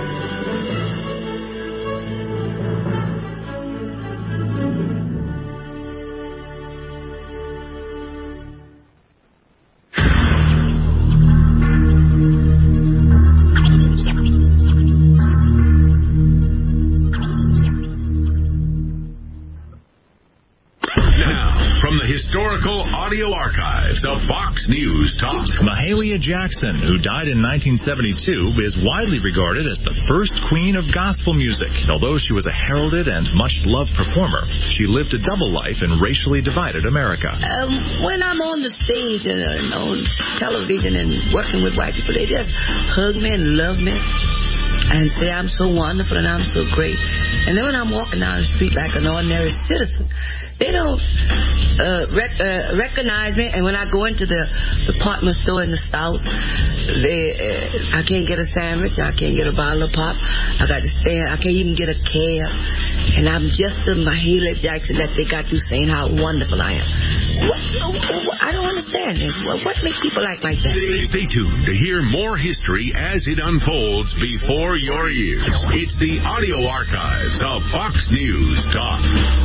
Historical audio archives of Fox News Talk. Mahalia Jackson, who died in nineteen seventy-two, is widely regarded as the first queen of gospel music. Although she was a heralded and much-loved performer, she lived a double life in racially divided America. Um, when I'm on the stage and uh, on television and working with white people, they just hug me and love me and say I'm so wonderful and I'm so great. And then when I'm walking down the street like an ordinary citizen, they don't uh, rec- uh, recognize me. And when I go into the department store in the South, they, uh, I can't get a sandwich. I can't get a bottle of pop. I got to stand. I can't even get a cab. And I'm just the Mahalia Jackson that they got through saying how wonderful I am. What, what, I don't understand it. What, what makes people act like that? Stay tuned to hear more history as it unfolds before your ears. It's the audio archives of Fox News Talk.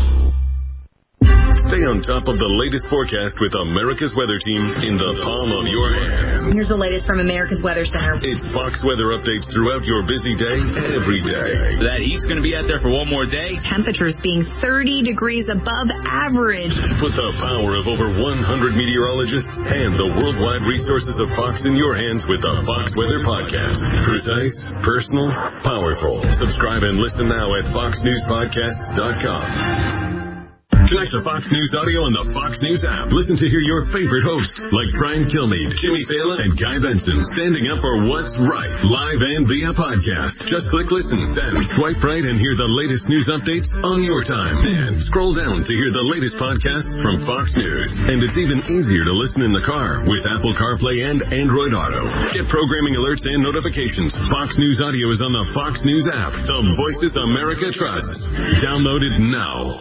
Stay on top of the latest forecast with America's Weather Team in the palm of your hands. Here's the latest from America's Weather Center. It's Fox weather updates throughout your busy day, every day. That heat's going to be out there for one more day. Temperatures being thirty degrees above average. Put the power of over one hundred meteorologists and the worldwide resources of Fox in your hands with the Fox Weather Podcast. Precise, personal, powerful. Subscribe and listen now at fox news podcasts dot com. Connect to Fox News Audio and the Fox News app. Listen to hear your favorite hosts like Brian Kilmeade, Jimmy Fallon, and Guy Benson standing up for what's right, live and via podcast. Just click listen, then swipe right and hear the latest news updates on your time. And scroll down to hear the latest podcasts from Fox News. And it's even easier to listen in the car with Apple CarPlay and Android Auto. Get programming alerts and notifications. Fox News Audio is on the Fox News app. The voices America trusts. Download it now.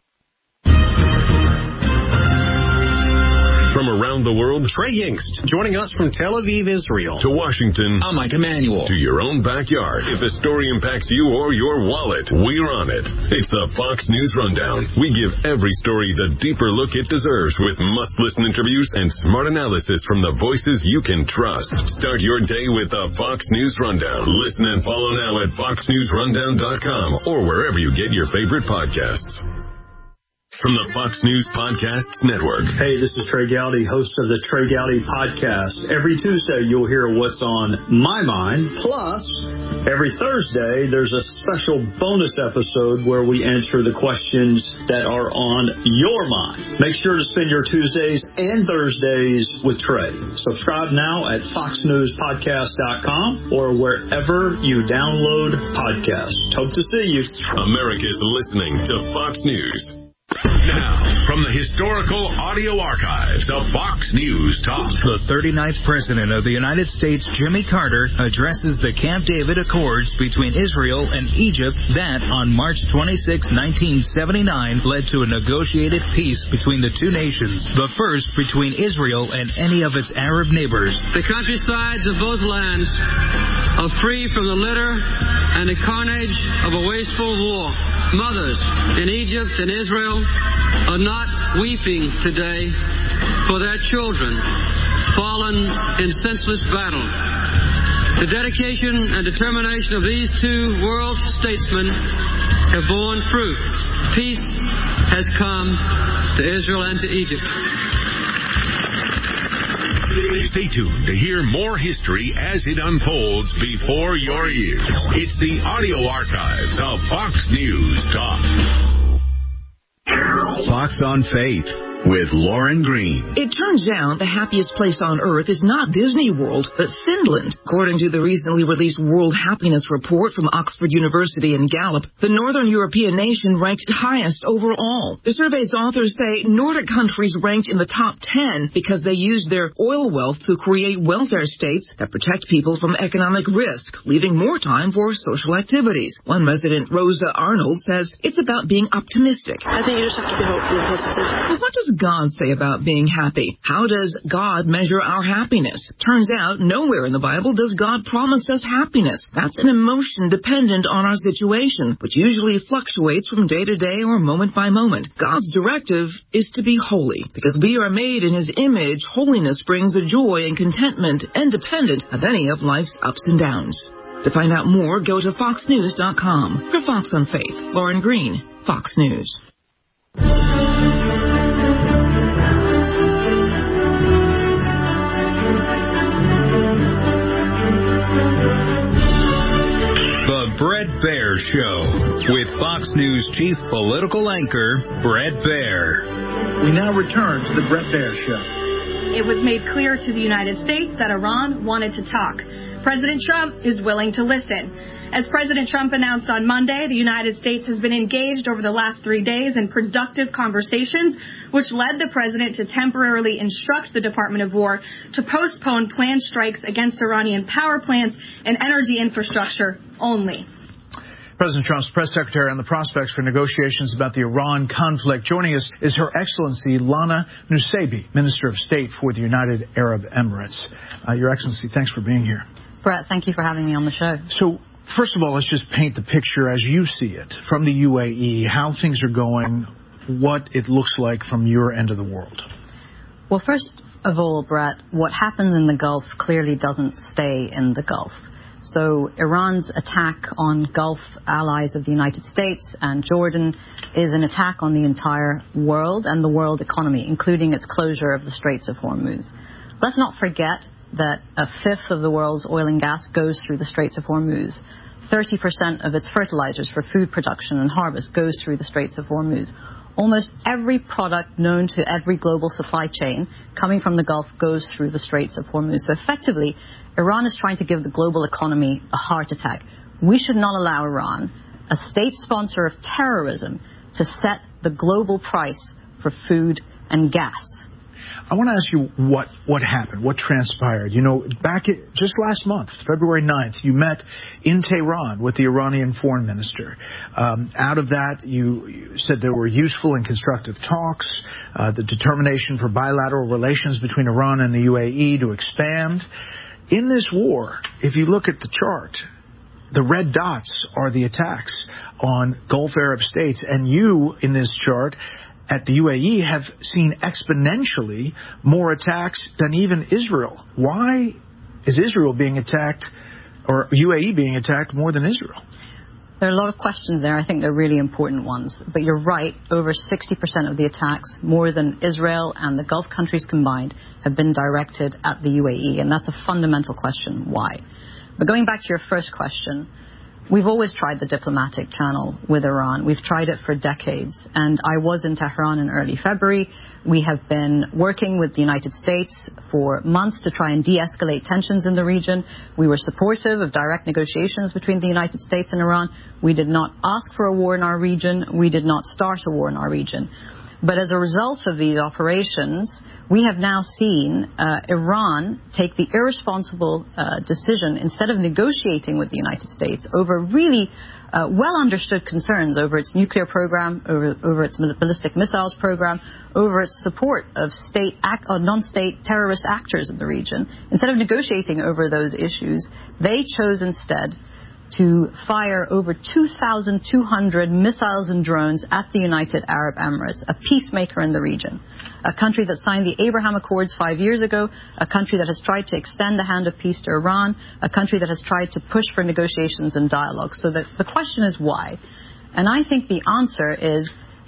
From around the world, Trey Yingst, joining us from Tel Aviv, Israel. To Washington, I'm Mike Emanuel. To your own backyard. If the story impacts you or your wallet, we're on it. It's the Fox News Rundown. We give every story the deeper look it deserves with must-listen interviews and smart analysis from the voices you can trust. Start your day with the Fox News Rundown. Listen and follow now at fox news rundown dot com or wherever you get your favorite podcasts. From the Fox News Podcasts Network. Hey, this is Trey Gowdy, host of the Trey Gowdy Podcast. Every Tuesday, you'll hear what's on my mind. Plus, every Thursday, there's a special bonus episode where we answer the questions that are on your mind. Make sure to spend your Tuesdays and Thursdays with Trey. Subscribe now at fox news podcast dot com or wherever you download podcasts. Hope to see you. America's listening to Fox News. Now, from the historical audio archives of Fox News Talk. The thirty-ninth President of the United States, Jimmy Carter, addresses the Camp David Accords between Israel and Egypt that, on March twenty-sixth, nineteen seventy-nine, led to a negotiated peace between the two nations, the first between Israel and any of its Arab neighbors. The countrysides of both lands are free from the litter and the carnage of a wasteful war. Mothers in Egypt and Israel are not weeping today for their children fallen in senseless battle. The dedication and determination of these two world statesmen have borne fruit. Peace has come to Israel and to Egypt. Stay tuned to hear more history as it unfolds before your ears. It's the audio archives of Fox News Talk. Fox on Faith. with Lauren Green. It turns out the happiest place on earth is not Disney World, but Finland. According to the recently released World Happiness Report from Oxford University and Gallup, the Northern European nation ranked highest overall. The survey's authors say Nordic countries ranked in the top ten because they used their oil wealth to create welfare states that protect people from economic risk, leaving more time for social activities. One resident, Rosa Arnold, says it's about being optimistic. I think you just have to be hopeful and positive. But what does God say about being happy? How does God measure our happiness? Turns out nowhere in the Bible does God promise us happiness. That's an emotion dependent on our situation, which usually fluctuates from day to day or moment by moment. God's directive is to be holy. Because we are made in His image, holiness brings a joy and contentment independent of any of life's ups and downs. To find out more, go to fox news dot com. For Fox on Faith, Lauren Green, Fox News. The Bret Baier Show with Fox News chief political anchor Bret Baier. We now return to the Bret Baier Show. It was made clear to the United States that Iran wanted to talk. President Trump is willing to listen. As President Trump announced on Monday, the United States has been engaged over the last three days in productive conversations, which led the president to temporarily instruct the Department of War to postpone planned strikes against Iranian power plants and energy infrastructure only. President Trump's press secretary on the prospects for negotiations about the Iran conflict. Joining us is Her Excellency Lana Nusseibeh, Minister of State for the United Arab Emirates. Uh, Your Excellency, thanks for being here. Brett, thank you for having me on the show. So, first of all, let's just paint the picture as you see it from the U A E, how things are going, what it looks like from your end of the world. Well, first of all, Brett, what happens in the Gulf clearly doesn't stay in the Gulf. So Iran's attack on Gulf allies of the United States and Jordan is an attack on the entire world and the world economy, including its closure of the Straits of Hormuz. Let's not forget that a fifth of the world's oil and gas goes through the Straits of Hormuz. thirty percent of its fertilizers for food production and harvest goes through the Straits of Hormuz. Almost every product known to every global supply chain coming from the Gulf goes through the Straits of Hormuz. So effectively, Iran is trying to give the global economy a heart attack. We should not allow Iran, a state sponsor of terrorism, to set the global price for food and gas. I want to ask you what, what happened, what transpired. You know, back at, just last month, February ninth, you met in Tehran with the Iranian foreign minister. Um, out of that, you, you said there were useful and constructive talks, uh, the determination for bilateral relations between Iran and the U A E to expand. In this war, if you look at the chart, the red dots are the attacks on Gulf Arab states, and you, in this chart, at the U A E have seen exponentially more attacks than even Israel. Why is Israel being attacked, or U A E being attacked more than Israel? There are a lot of questions there. I think they're really important ones. But you're right, over sixty percent of the attacks, more than Israel and the Gulf countries combined, have been directed at the U A E. And that's a fundamental question. Why? But going back to your first question, we've always tried the diplomatic channel with Iran. We've tried it for decades. And I was in Tehran in early February. We have been working with the United States for months to try and de-escalate tensions in the region. We were supportive of direct negotiations between the United States and Iran. We did not ask for a war in our region. We did not start a war in our region. But as a result of these operations, we have now seen uh, Iran take the irresponsible uh, decision, instead of negotiating with the United States over really uh, well-understood concerns over its nuclear program, over, over its ballistic missiles program, over its support of state act, uh, non-state terrorist actors in the region. Instead of negotiating over those issues, they chose instead to fire over two thousand two hundred missiles and drones at the United Arab Emirates, a peacemaker in the region, a country that signed the Abraham Accords five years ago, a country that has tried to extend the hand of peace to Iran, a country that has tried to push for negotiations and dialogue. So the, the question is why? And I think the answer is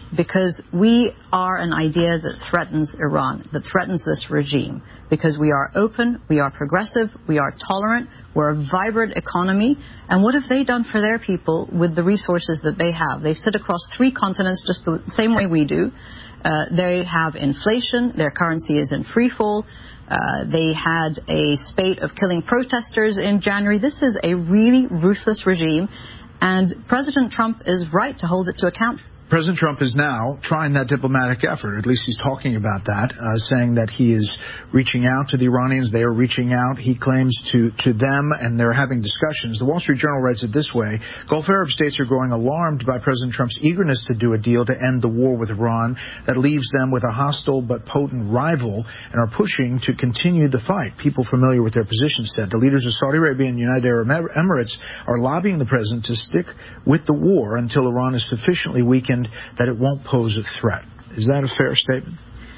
because we are an idea that threatens Iran, that threatens this regime, because we are open, we are progressive, we are tolerant, we're a vibrant economy. And what have they done for their people with the resources that they have? They sit across three continents just the same way we do. Uh, they have inflation, their currency is in free fall. Uh, they had a spate of killing protesters in January. This is a really ruthless regime, and President Trump is right to hold it to account. President Trump is now trying that diplomatic effort. At least he's talking about that, uh, saying that he is reaching out to the Iranians. They are reaching out, he claims, to, to them, and they're having discussions. The Wall Street Journal writes it this way: Gulf Arab states are growing alarmed by President Trump's eagerness to do a deal to end the war with Iran that leaves them with a hostile but potent rival, and are pushing to continue the fight. People familiar with their position said the leaders of Saudi Arabia and United Arab Emirates are lobbying the president to stick with the war until Iran is sufficiently weakened that it won't pose a threat. Is that a fair statement?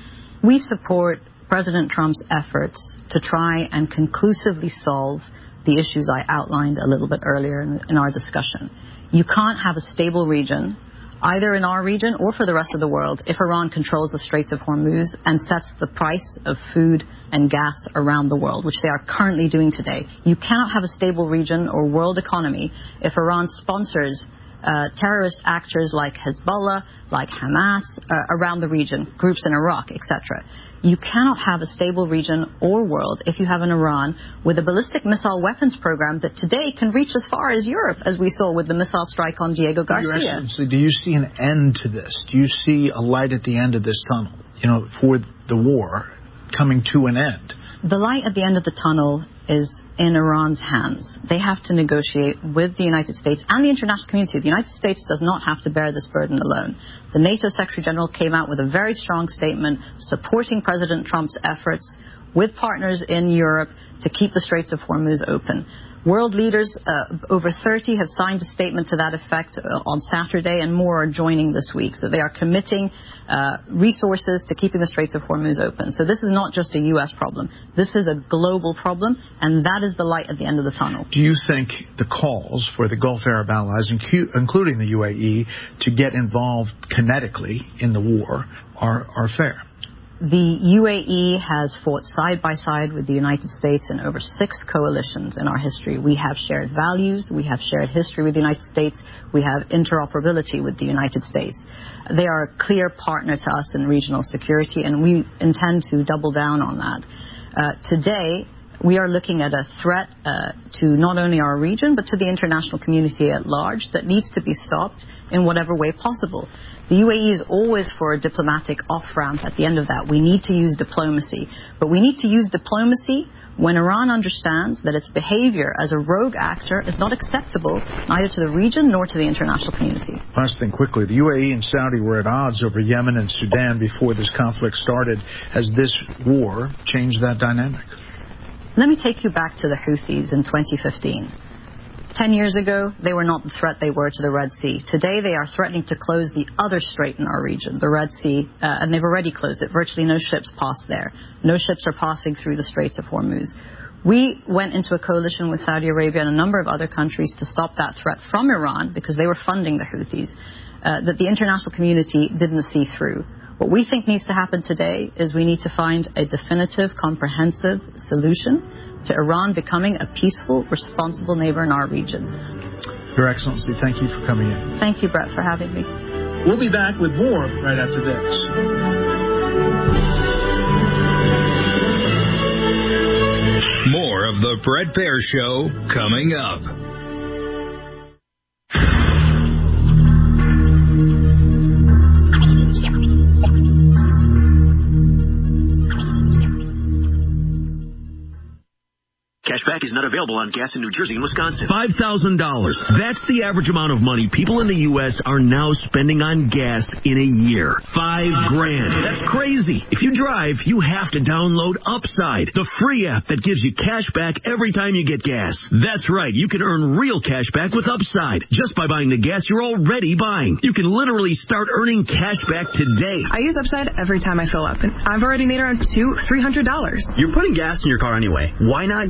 We support President Trump's efforts to try and conclusively solve the issues I outlined a little bit earlier in, in our discussion. You can't have a stable region, either in our region or for the rest of the world, if Iran controls the Straits of Hormuz and sets the price of food and gas around the world, which they are currently doing today. You cannot have a stable region or world economy if Iran sponsors Uh, terrorist actors like Hezbollah, like Hamas, uh, around the region, groups in Iraq, et cetera. You cannot have a stable region or world if you have an Iran with a ballistic missile weapons program that today can reach as far as Europe, as we saw with the missile strike on Diego Garcia. Your Excellency, do you see an end to this? Do you see a light at the end of this tunnel, you know, for the war coming to an end? The light at the end of the tunnel is in Iran's hands. They have to negotiate with the United States and the international community. The United States does not have to bear this burden alone. The NATO Secretary General came out with a very strong statement supporting President Trump's efforts with partners in Europe to keep the Straits of Hormuz open. World leaders, uh, over thirty, have signed a statement to that effect uh, on Saturday, and more are joining this week. So they are committing uh, resources to keeping the Straits of Hormuz open. So this is not just a U S problem. This is a global problem, and that is the light at the end of the tunnel. Do you think the calls for the Gulf Arab allies, including the U A E, to get involved kinetically in the war are, are fair? The U A E has fought side by side with the United States in over six coalitions in our history. We have shared values. We have shared history with the United States. We have interoperability with the United States. They are a clear partner to us in regional security, and we intend to double down on that. Uh, today, we are looking at a threat uh, to not only our region, but to the international community at large that needs to be stopped in whatever way possible. The U A E is always for a diplomatic off-ramp at the end of that. We need to use diplomacy. But we need to use diplomacy when Iran understands that its behavior as a rogue actor is not acceptable neither to the region nor to the international community. Last thing quickly, the U A E and Saudi were at odds over Yemen and Sudan before this conflict started. Has this war changed that dynamic? Let me take you back to the Houthis in twenty fifteen. Ten years ago, they were not the threat they were to the Red Sea. Today, they are threatening to close the other strait in our region, the Red Sea, uh, and they've already closed it. Virtually no ships pass there. No ships are passing through the Straits of Hormuz. We went into a coalition with Saudi Arabia and a number of other countries to stop that threat from Iran because they were funding the Houthis, uh, that the international community didn't see through. What we think needs to happen today is we need to find a definitive, comprehensive solution to Iran becoming a peaceful, responsible neighbor in our region. Your Excellency, thank you for coming in. Thank you, Brett, for having me. We'll be back with more right after this. More of the Brett Baier Show coming up. Cashback is not available on gas in New Jersey and Wisconsin. five thousand dollars. That's the average amount of money people in the U S are now spending on gas in a year. Five grand. That's crazy. If you drive, you have to download Upside, the free app that gives you cash back every time you get gas. That's right. You can earn real cash back with Upside just by buying the gas you're already buying. You can literally start earning cash back today. I use Upside every time I fill up, and I've already made around two, three hundred dollars. You're putting gas in your car anyway. Why not get real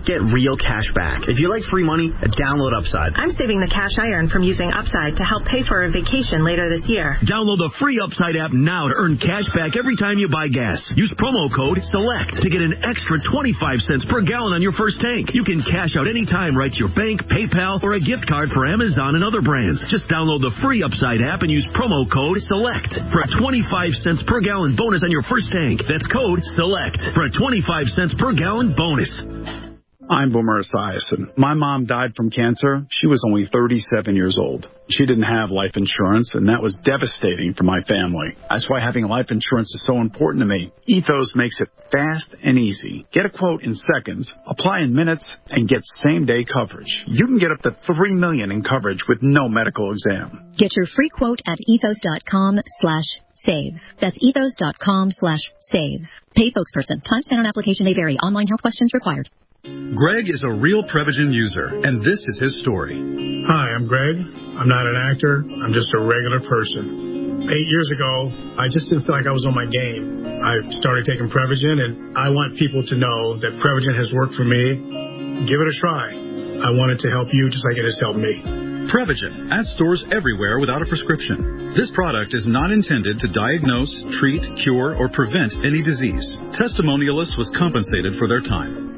real cash back. If you like free money, download Upside. I'm saving the cash I earn from using Upside to help pay for a vacation later this year. Download the free Upside app now to earn cash back every time you buy gas. Use promo code SELECT to get an extra twenty-five cents per gallon on your first tank. You can cash out anytime right to your bank, PayPal, or a gift card for Amazon and other brands. Just download the free Upside app and use promo code SELECT for a twenty-five cents per gallon bonus on your first tank. That's code SELECT for a twenty-five cents per gallon bonus. I'm Boomer Esiason. My mom died from cancer. She was only thirty-seven years old. She didn't have life insurance, and that was devastating for my family. That's why having life insurance is so important to me. Ethos makes it fast and easy. Get a quote in seconds, apply in minutes, and get same-day coverage. You can get up to three million dollars in coverage with no medical exam. Get your free quote at ethos.com slash save. That's ethos.com slash save. Pay spokesperson. Time spent on application may vary. Online health questions required. Greg is a real Prevagen user, and this is his story. Hi, I'm Greg. I'm not an actor. I'm just a regular person. Eight years ago, I just didn't feel like I was on my game. I started taking Prevagen, and I want people to know that Prevagen has worked for me. Give it a try. I want it to help you just like it has helped me. Prevagen, at stores everywhere without a prescription. This product is not intended to diagnose, treat, cure, or prevent any disease. Testimonialists was compensated for their time.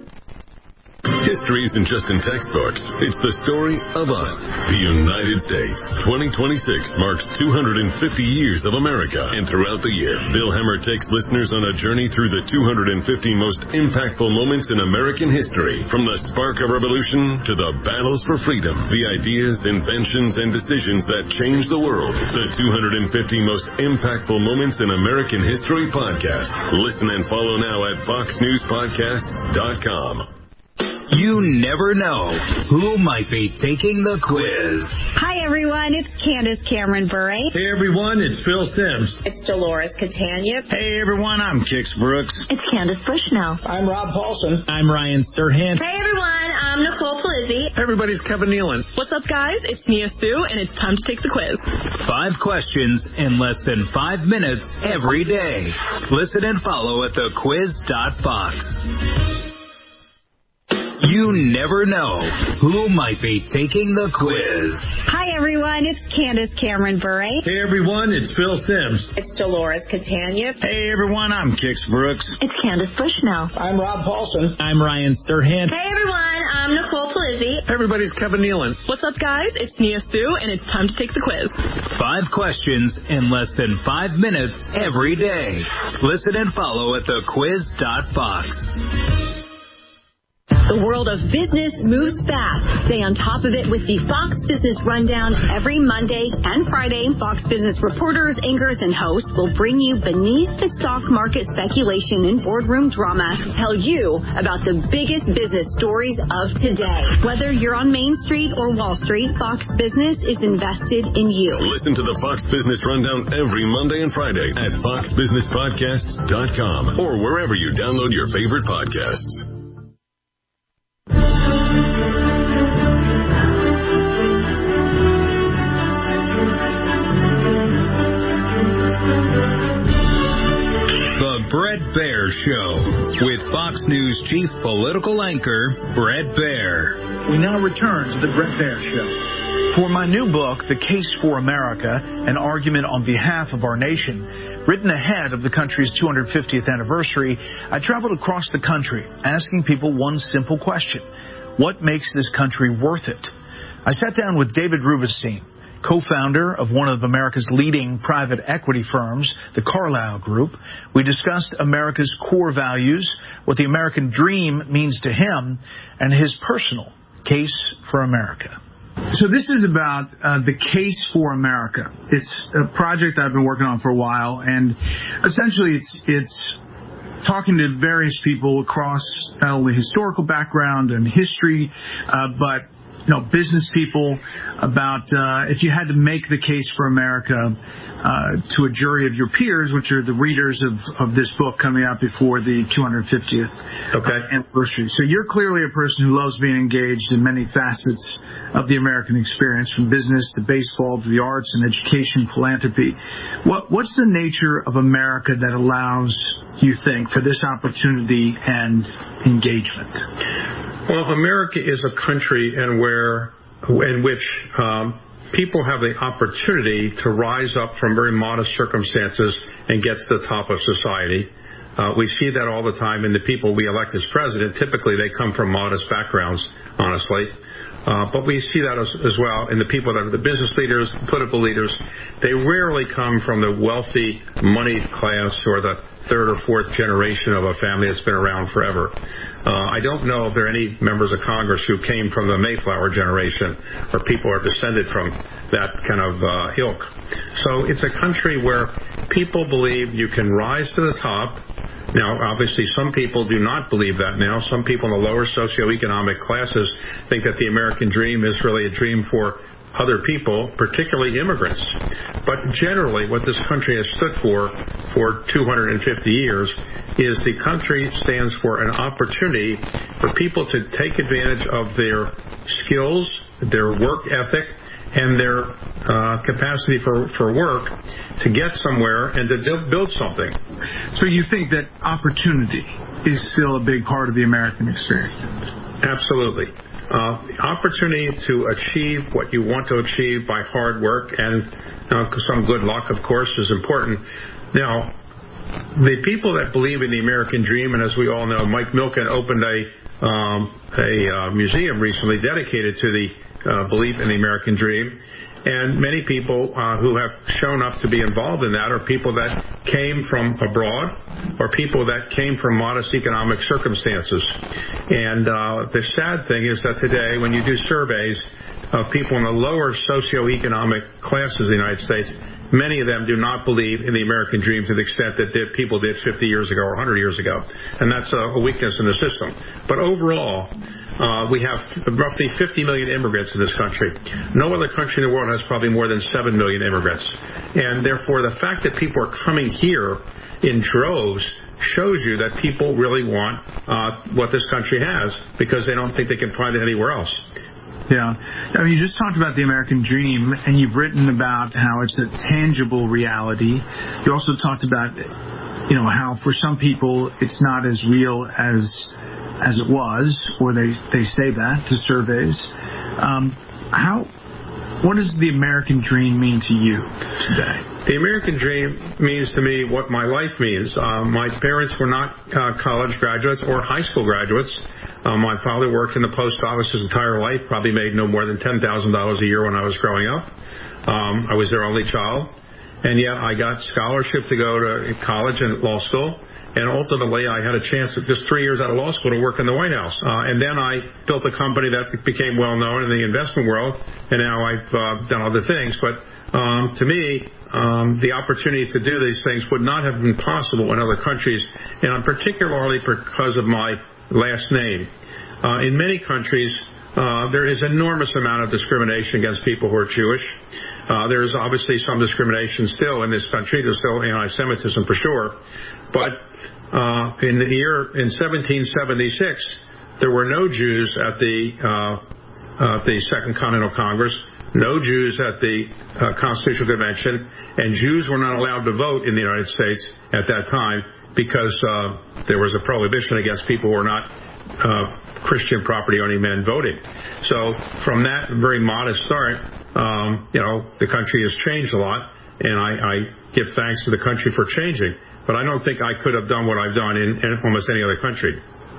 History isn't just in textbooks. It's the story of us, the United States. twenty twenty-six marks two hundred fifty years of America, and throughout the year, Bill Hemmer takes listeners on a journey through the two hundred fifty most impactful moments in American history, from the spark of revolution to the battles for freedom, the ideas, inventions, and decisions that changed the world. The two hundred fifty most impactful moments in American history podcast. Listen and follow now at fox news podcasts dot com. You never know who might be taking the quiz. Hi, everyone. It's Candace Cameron Bure. Hey, everyone. It's Phil Sims. It's Dolores Catania. Hey, everyone. I'm Kix Brooks. It's Candace Bushnell. I'm Rob Paulson. I'm Ryan Serhant. Hey, everyone. I'm Nicole Palizzi. Everybody's Kevin Nealon. What's up, guys? It's Nia Sue, and it's time to take the quiz. Five questions in less than five minutes every day. Listen and follow at the quiz dot fox. You never know who might be taking the quiz. Hi, everyone. It's Candace Cameron Bure. Hey, everyone. It's Phil Sims. It's Dolores Catania. Hey, everyone. I'm Kix Brooks. It's Candace Bushnell. I'm Rob Paulson. I'm Ryan Serhant. Hey, everyone. I'm Nicole Palizzi. Everybody's Kevin Nealon. What's up, guys? It's Nia Sue, and it's time to take the quiz. Five questions in less than five minutes every day. Listen and follow at the quiz dot fox. The world of business moves fast. Stay on top of it with the Fox Business Rundown every Monday and Friday. Fox Business reporters, anchors, and hosts will bring you beneath the stock market speculation and boardroom drama to tell you about the biggest business stories of today. Whether you're on Main Street or Wall Street, Fox Business is invested in you. Listen to the Fox Business Rundown every Monday and Friday at fox business podcasts dot com or wherever you download your favorite podcasts. The Bret Baier Show with Fox News chief political anchor Bret Baier. We now return to the Bret Baier Show. For my new book, The Case for America, an argument on behalf of our nation, written ahead of the country's two hundred fiftieth anniversary, I traveled across the country asking people one simple question: what makes this country worth it? I sat down with David Rubenstein, co-founder of one of America's leading private equity firms, the Carlyle Group. We discussed America's core values, what the American dream means to him, and his personal case for America. So this is about uh, the Case for America. It's a project I've been working on for a while, and essentially it's it's talking to various people across not only historical background and history, uh, but you know, business people about uh, if you had to make the case for America uh, to a jury of your peers, which are the readers of, of this book coming out before the two hundred fiftieth okay. anniversary. So you're clearly a person who loves being engaged in many facets of the American experience, from business to baseball to the arts and education, philanthropy. What, what's the nature of America that allows, you think, for this opportunity and engagement? Well, America is a country and where, in which um, people have the opportunity to rise up from very modest circumstances and get to the top of society. Uh, we see that all the time in the people we elect as president. Typically, they come from modest backgrounds, honestly. Uh, but we see that as, as well in the people that are the business leaders, political leaders. They rarely come from the wealthy, moneyed class or the third or fourth generation of a family that's been around forever. Uh, I don't know if there are any members of Congress who came from the Mayflower generation or people are descended from that kind of uh, ilk. So it's a country where people believe you can rise to the top. Now, obviously, some people do not believe that now. Some people in the lower socioeconomic classes think that the American dream is really a dream for other people, particularly immigrants. But generally, what this country has stood for for two hundred fifty years is the country stands for an opportunity for people to take advantage of their skills, their work ethic, and their uh, capacity for, for work to get somewhere and to build something. So you think that opportunity is still a big part of the American experience? Absolutely. Uh, opportunity to achieve what you want to achieve by hard work and uh, some good luck, of course, is important. Now, the people that believe in the American dream, and as we all know, Mike Milken opened a, um, a uh, museum recently dedicated to the Uh, belief in the American dream. And many people uh, who have shown up to be involved in that are people that came from abroad or people that came from modest economic circumstances. And uh, the sad thing is that today, when you do surveys of people in the lower socioeconomic classes of the United States, many of them do not believe in the American dream to the extent that did, people did fifty years ago or one hundred years ago. And that's a, a weakness in the system. But overall, Uh, we have roughly fifty million immigrants in this country. No other country in the world has probably more than seven million immigrants. And therefore, the fact that people are coming here in droves shows you that people really want uh, what this country has because they don't think they can find it anywhere else. Yeah. I mean, you just talked about the American dream, and you've written about how it's a tangible reality. You also talked about, you know, how for some people it's not as real as as it was, or they, they say that to surveys. Um, how, what does the American dream mean to you today? The American dream means to me what my life means. Uh, my parents were not uh, college graduates or high school graduates. Uh, my father worked in the post office his entire life, probably made no more than ten thousand dollars a year when I was growing up. Um, I was their only child. And yet I got scholarship to go to college and law school. And ultimately, I had a chance, just three years out of law school, to work in the White House. Uh, and then I built a company that became well-known in the investment world, and now I've uh, done other things. But um, to me, um, the opportunity to do these things would not have been possible in other countries, and particularly because of my last name. Uh, in many countries, Uh, there is enormous amount of discrimination against people who are Jewish. Uh, there is obviously some discrimination still in this country. There's still anti-Semitism for sure. But uh, in the year in seventeen seventy-six, there were no Jews at the uh, uh, the Second Continental Congress, no Jews at the uh, Constitutional Convention, and Jews were not allowed to vote in the United States at that time because uh, there was a prohibition against people who were not Uh, Christian property-owning men voting. So from that very modest start, um, you know, the country has changed a lot, and I, I give thanks to the country for changing. But I don't think I could have done what I've done in, in almost any other country.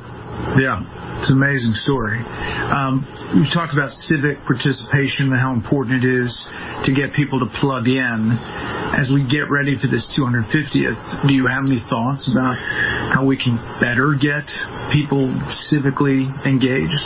Yeah, it's an amazing story. Um, you talked about civic participation and how important it is to get people to plug in. As we get ready for this two hundred fiftieth, do you have any thoughts about how we can better get people civically engaged?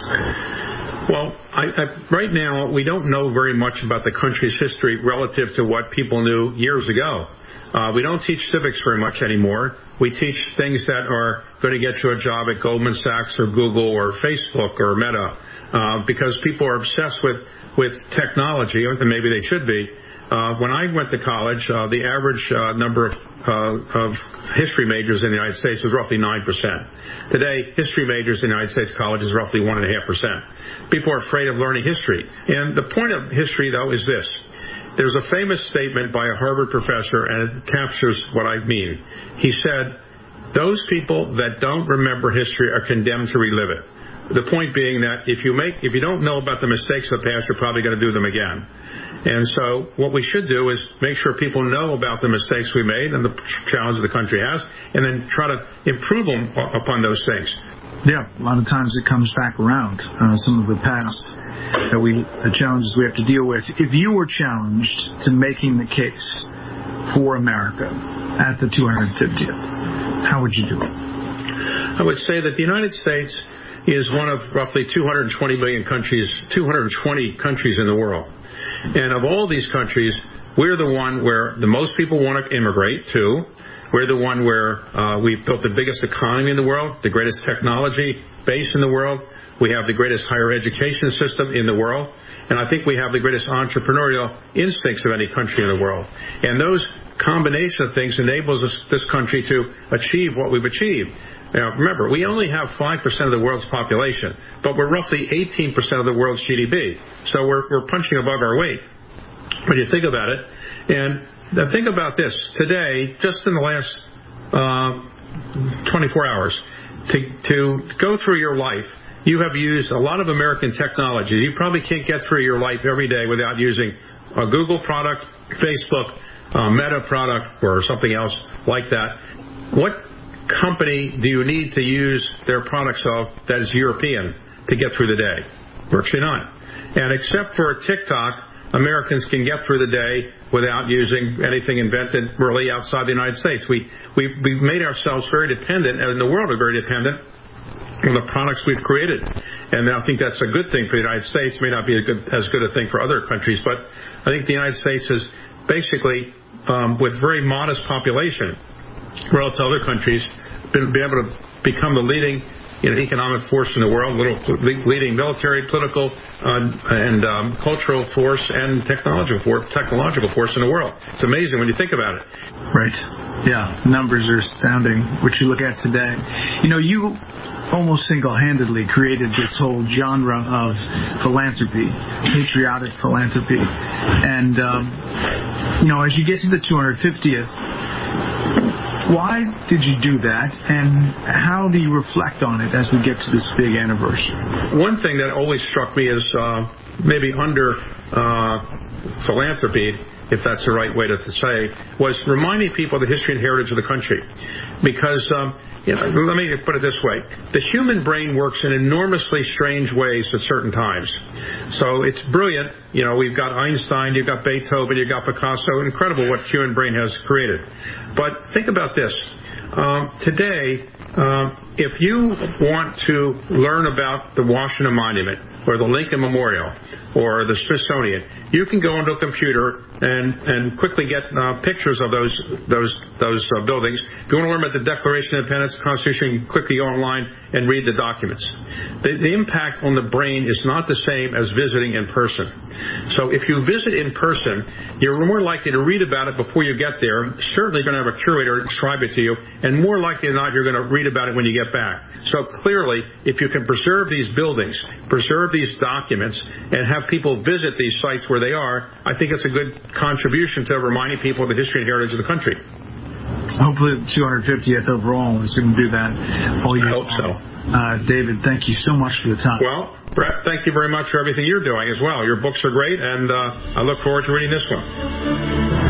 Well, I, I, right now, we don't know very much about the country's history relative to what people knew years ago. Uh, we don't teach civics very much anymore. We teach things that are going to get you a job at Goldman Sachs or Google or Facebook or Meta uh, because people are obsessed with, with technology, and maybe they should be. Uh, when I went to college, uh, the average uh, number of, uh, of history majors in the United States was roughly nine percent. Today, history majors in the United States college is roughly one point five percent. People are afraid of learning history. And the point of history, though, is this. There's a famous statement by a Harvard professor, and it captures what I mean. He said, those people that don't remember history are condemned to relive it. the point being that if you make, if you don't know about the mistakes of the past, you're probably going to do them again. And so what we should do is make sure people know about the mistakes we made and the challenges the country has, and then try to improve them upon those things. Yeah, a lot of times it comes back around, uh, some of the past that we, the challenges we have to deal with. If you were challenged to making the case for America at the two hundred fiftieth, how would you do it? I would say that the United States is one of roughly two hundred twenty million countries, two hundred twenty countries in the world. And of all these countries, we're the one where the most people want to immigrate to. We're the one where uh, we've built the biggest economy in the world, the greatest technology base in the world. We have the greatest higher education system in the world. And I think we have the greatest entrepreneurial instincts of any country in the world. And those combination of things enables us, this country to achieve what we've achieved. Now, remember, we only have five percent of the world's population, but we're roughly eighteen percent of the world's G D P. So we're, we're punching above our weight when you think about it. And now think about this. Today, just in the last uh, twenty-four hours, to, to go through your life, you have used a lot of American technologies. You probably can't get through your life every day without using a Google product, Facebook, a Meta product, or something else like that. What company do you need to use their products of that is European to get through the day? Virtually none. And except for TikTok, Americans can get through the day without using anything invented really outside the United States. We, we've, we've made ourselves very dependent, and the world are very dependent on the products we've created. And I think that's a good thing for the United States. It may not be a good, as good a thing for other countries, but I think the United States is basically, um, with very modest population, relative to other countries, been, been able to become the leading you know, economic force in the world, little leading military, political, uh, and um, cultural force and technological force, technological force in the world. It's amazing when you think about it. Right. Yeah, numbers are astounding, which you look at today. You know, you almost single-handedly created this whole genre of philanthropy, patriotic philanthropy. And, um, you know, as you get to the two hundred fiftieth, why did you do that, and how do you reflect on it as we get to this big anniversary? One thing that always struck me is uh, maybe under uh, philanthropy, if that's the right way to say, was reminding people of the history and heritage of the country. Because, um, you know, let me put it this way. The human brain works in enormously strange ways at certain times. So it's brilliant. You know, we've got Einstein, you've got Beethoven, you've got Picasso. Incredible what human brain has created. But think about this. Um, today, uh, if you want to learn about the Washington Monument or the Lincoln Memorial or the Smithsonian, you can go into a computer and, and quickly get uh, pictures of those those those uh, buildings. If you want to learn about the Declaration of Independence, the Constitution, you can quickly go online and read the documents. The, the impact on the brain is not the same as visiting in person. So if you visit in person, you're more likely to read about it before you get there. Certainly going to have a curator describe it to you, and more likely than not, you're going to read about it when you get back. So clearly, if you can preserve these buildings, preserve these documents, and have people visit these sites where they are, I think it's a good contribution to reminding people of the history and heritage of the country. Hopefully the two hundred fiftieth overall is going to do that all year. I hope so. Uh, David, thank you so much for the time. Well, Brett, thank you very much for everything you're doing as well. Your books are great, and uh, I look forward to reading this one.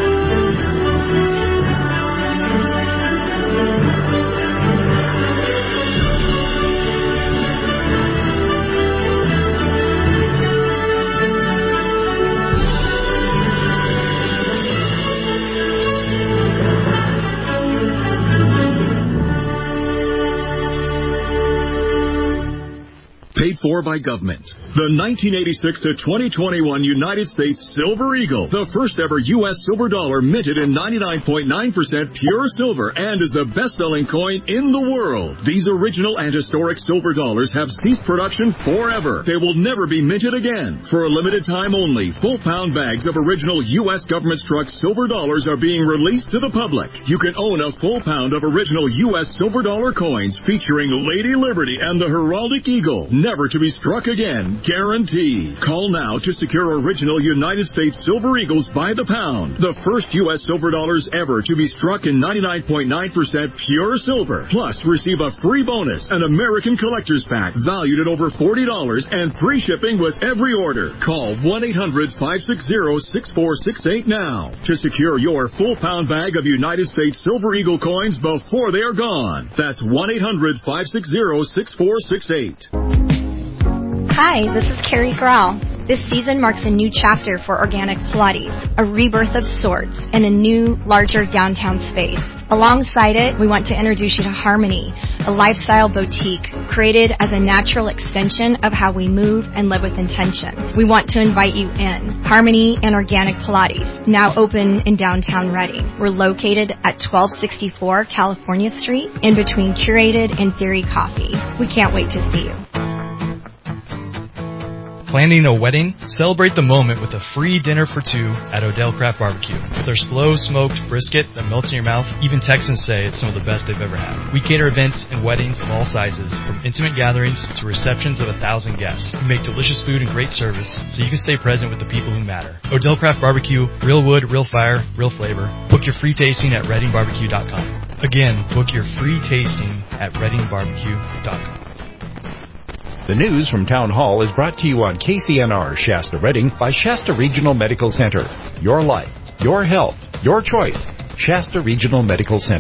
Paid for by government. The nineteen eighty-six to twenty twenty-one United States Silver Eagle, the first ever U S silver dollar minted in ninety-nine point nine percent pure silver and is the best-selling coin in the world. These original and historic silver dollars have ceased production forever. They will never be minted again. For a limited time only, full-pound bags of original U S government struck silver dollars are being released to the public. You can own a full pound of original U S silver dollar coins featuring Lady Liberty and the heraldic eagle. Never to be struck again, guaranteed. Call now to secure original United States Silver Eagles by the pound. The first U S silver dollars ever to be struck in ninety-nine point nine percent pure silver. Plus, receive a free bonus, an American Collector's Pack valued at over forty dollars and free shipping with every order. Call one eight hundred five six zero six four six eight now to secure your full pound bag of United States Silver Eagle coins before they are gone. That's one eight hundred five six zero six four six eight. Hi, this is Carrie Grau. This season marks a new chapter for Organic Pilates, a rebirth of sorts, in a new, larger downtown space. Alongside it, we want to introduce you to Harmony, a lifestyle boutique created as a natural extension of how we move and live with intention. We want to invite you in. Harmony and Organic Pilates, now open in downtown Reading. We're located at twelve sixty-four California Street, in between Curated and Theory Coffee. We can't wait to see you. Planning a wedding? Celebrate the moment with a free dinner for two at Odell Craft Barbecue. Their slow smoked brisket that melts in your mouth, even Texans say it's some of the best they've ever had. We cater events and weddings of all sizes, from intimate gatherings to receptions of a thousand guests. We make delicious food and great service so you can stay present with the people who matter. Odell Craft Barbecue, real wood, real fire, real flavor. Book your free tasting at reading barbecue dot com. Again, book your free tasting at reading barbecue dot com. The news from Town Hall is brought to you on K C N R Shasta Reading by Shasta Regional Medical Center. Your life, your health, your choice. Shasta Regional Medical Center.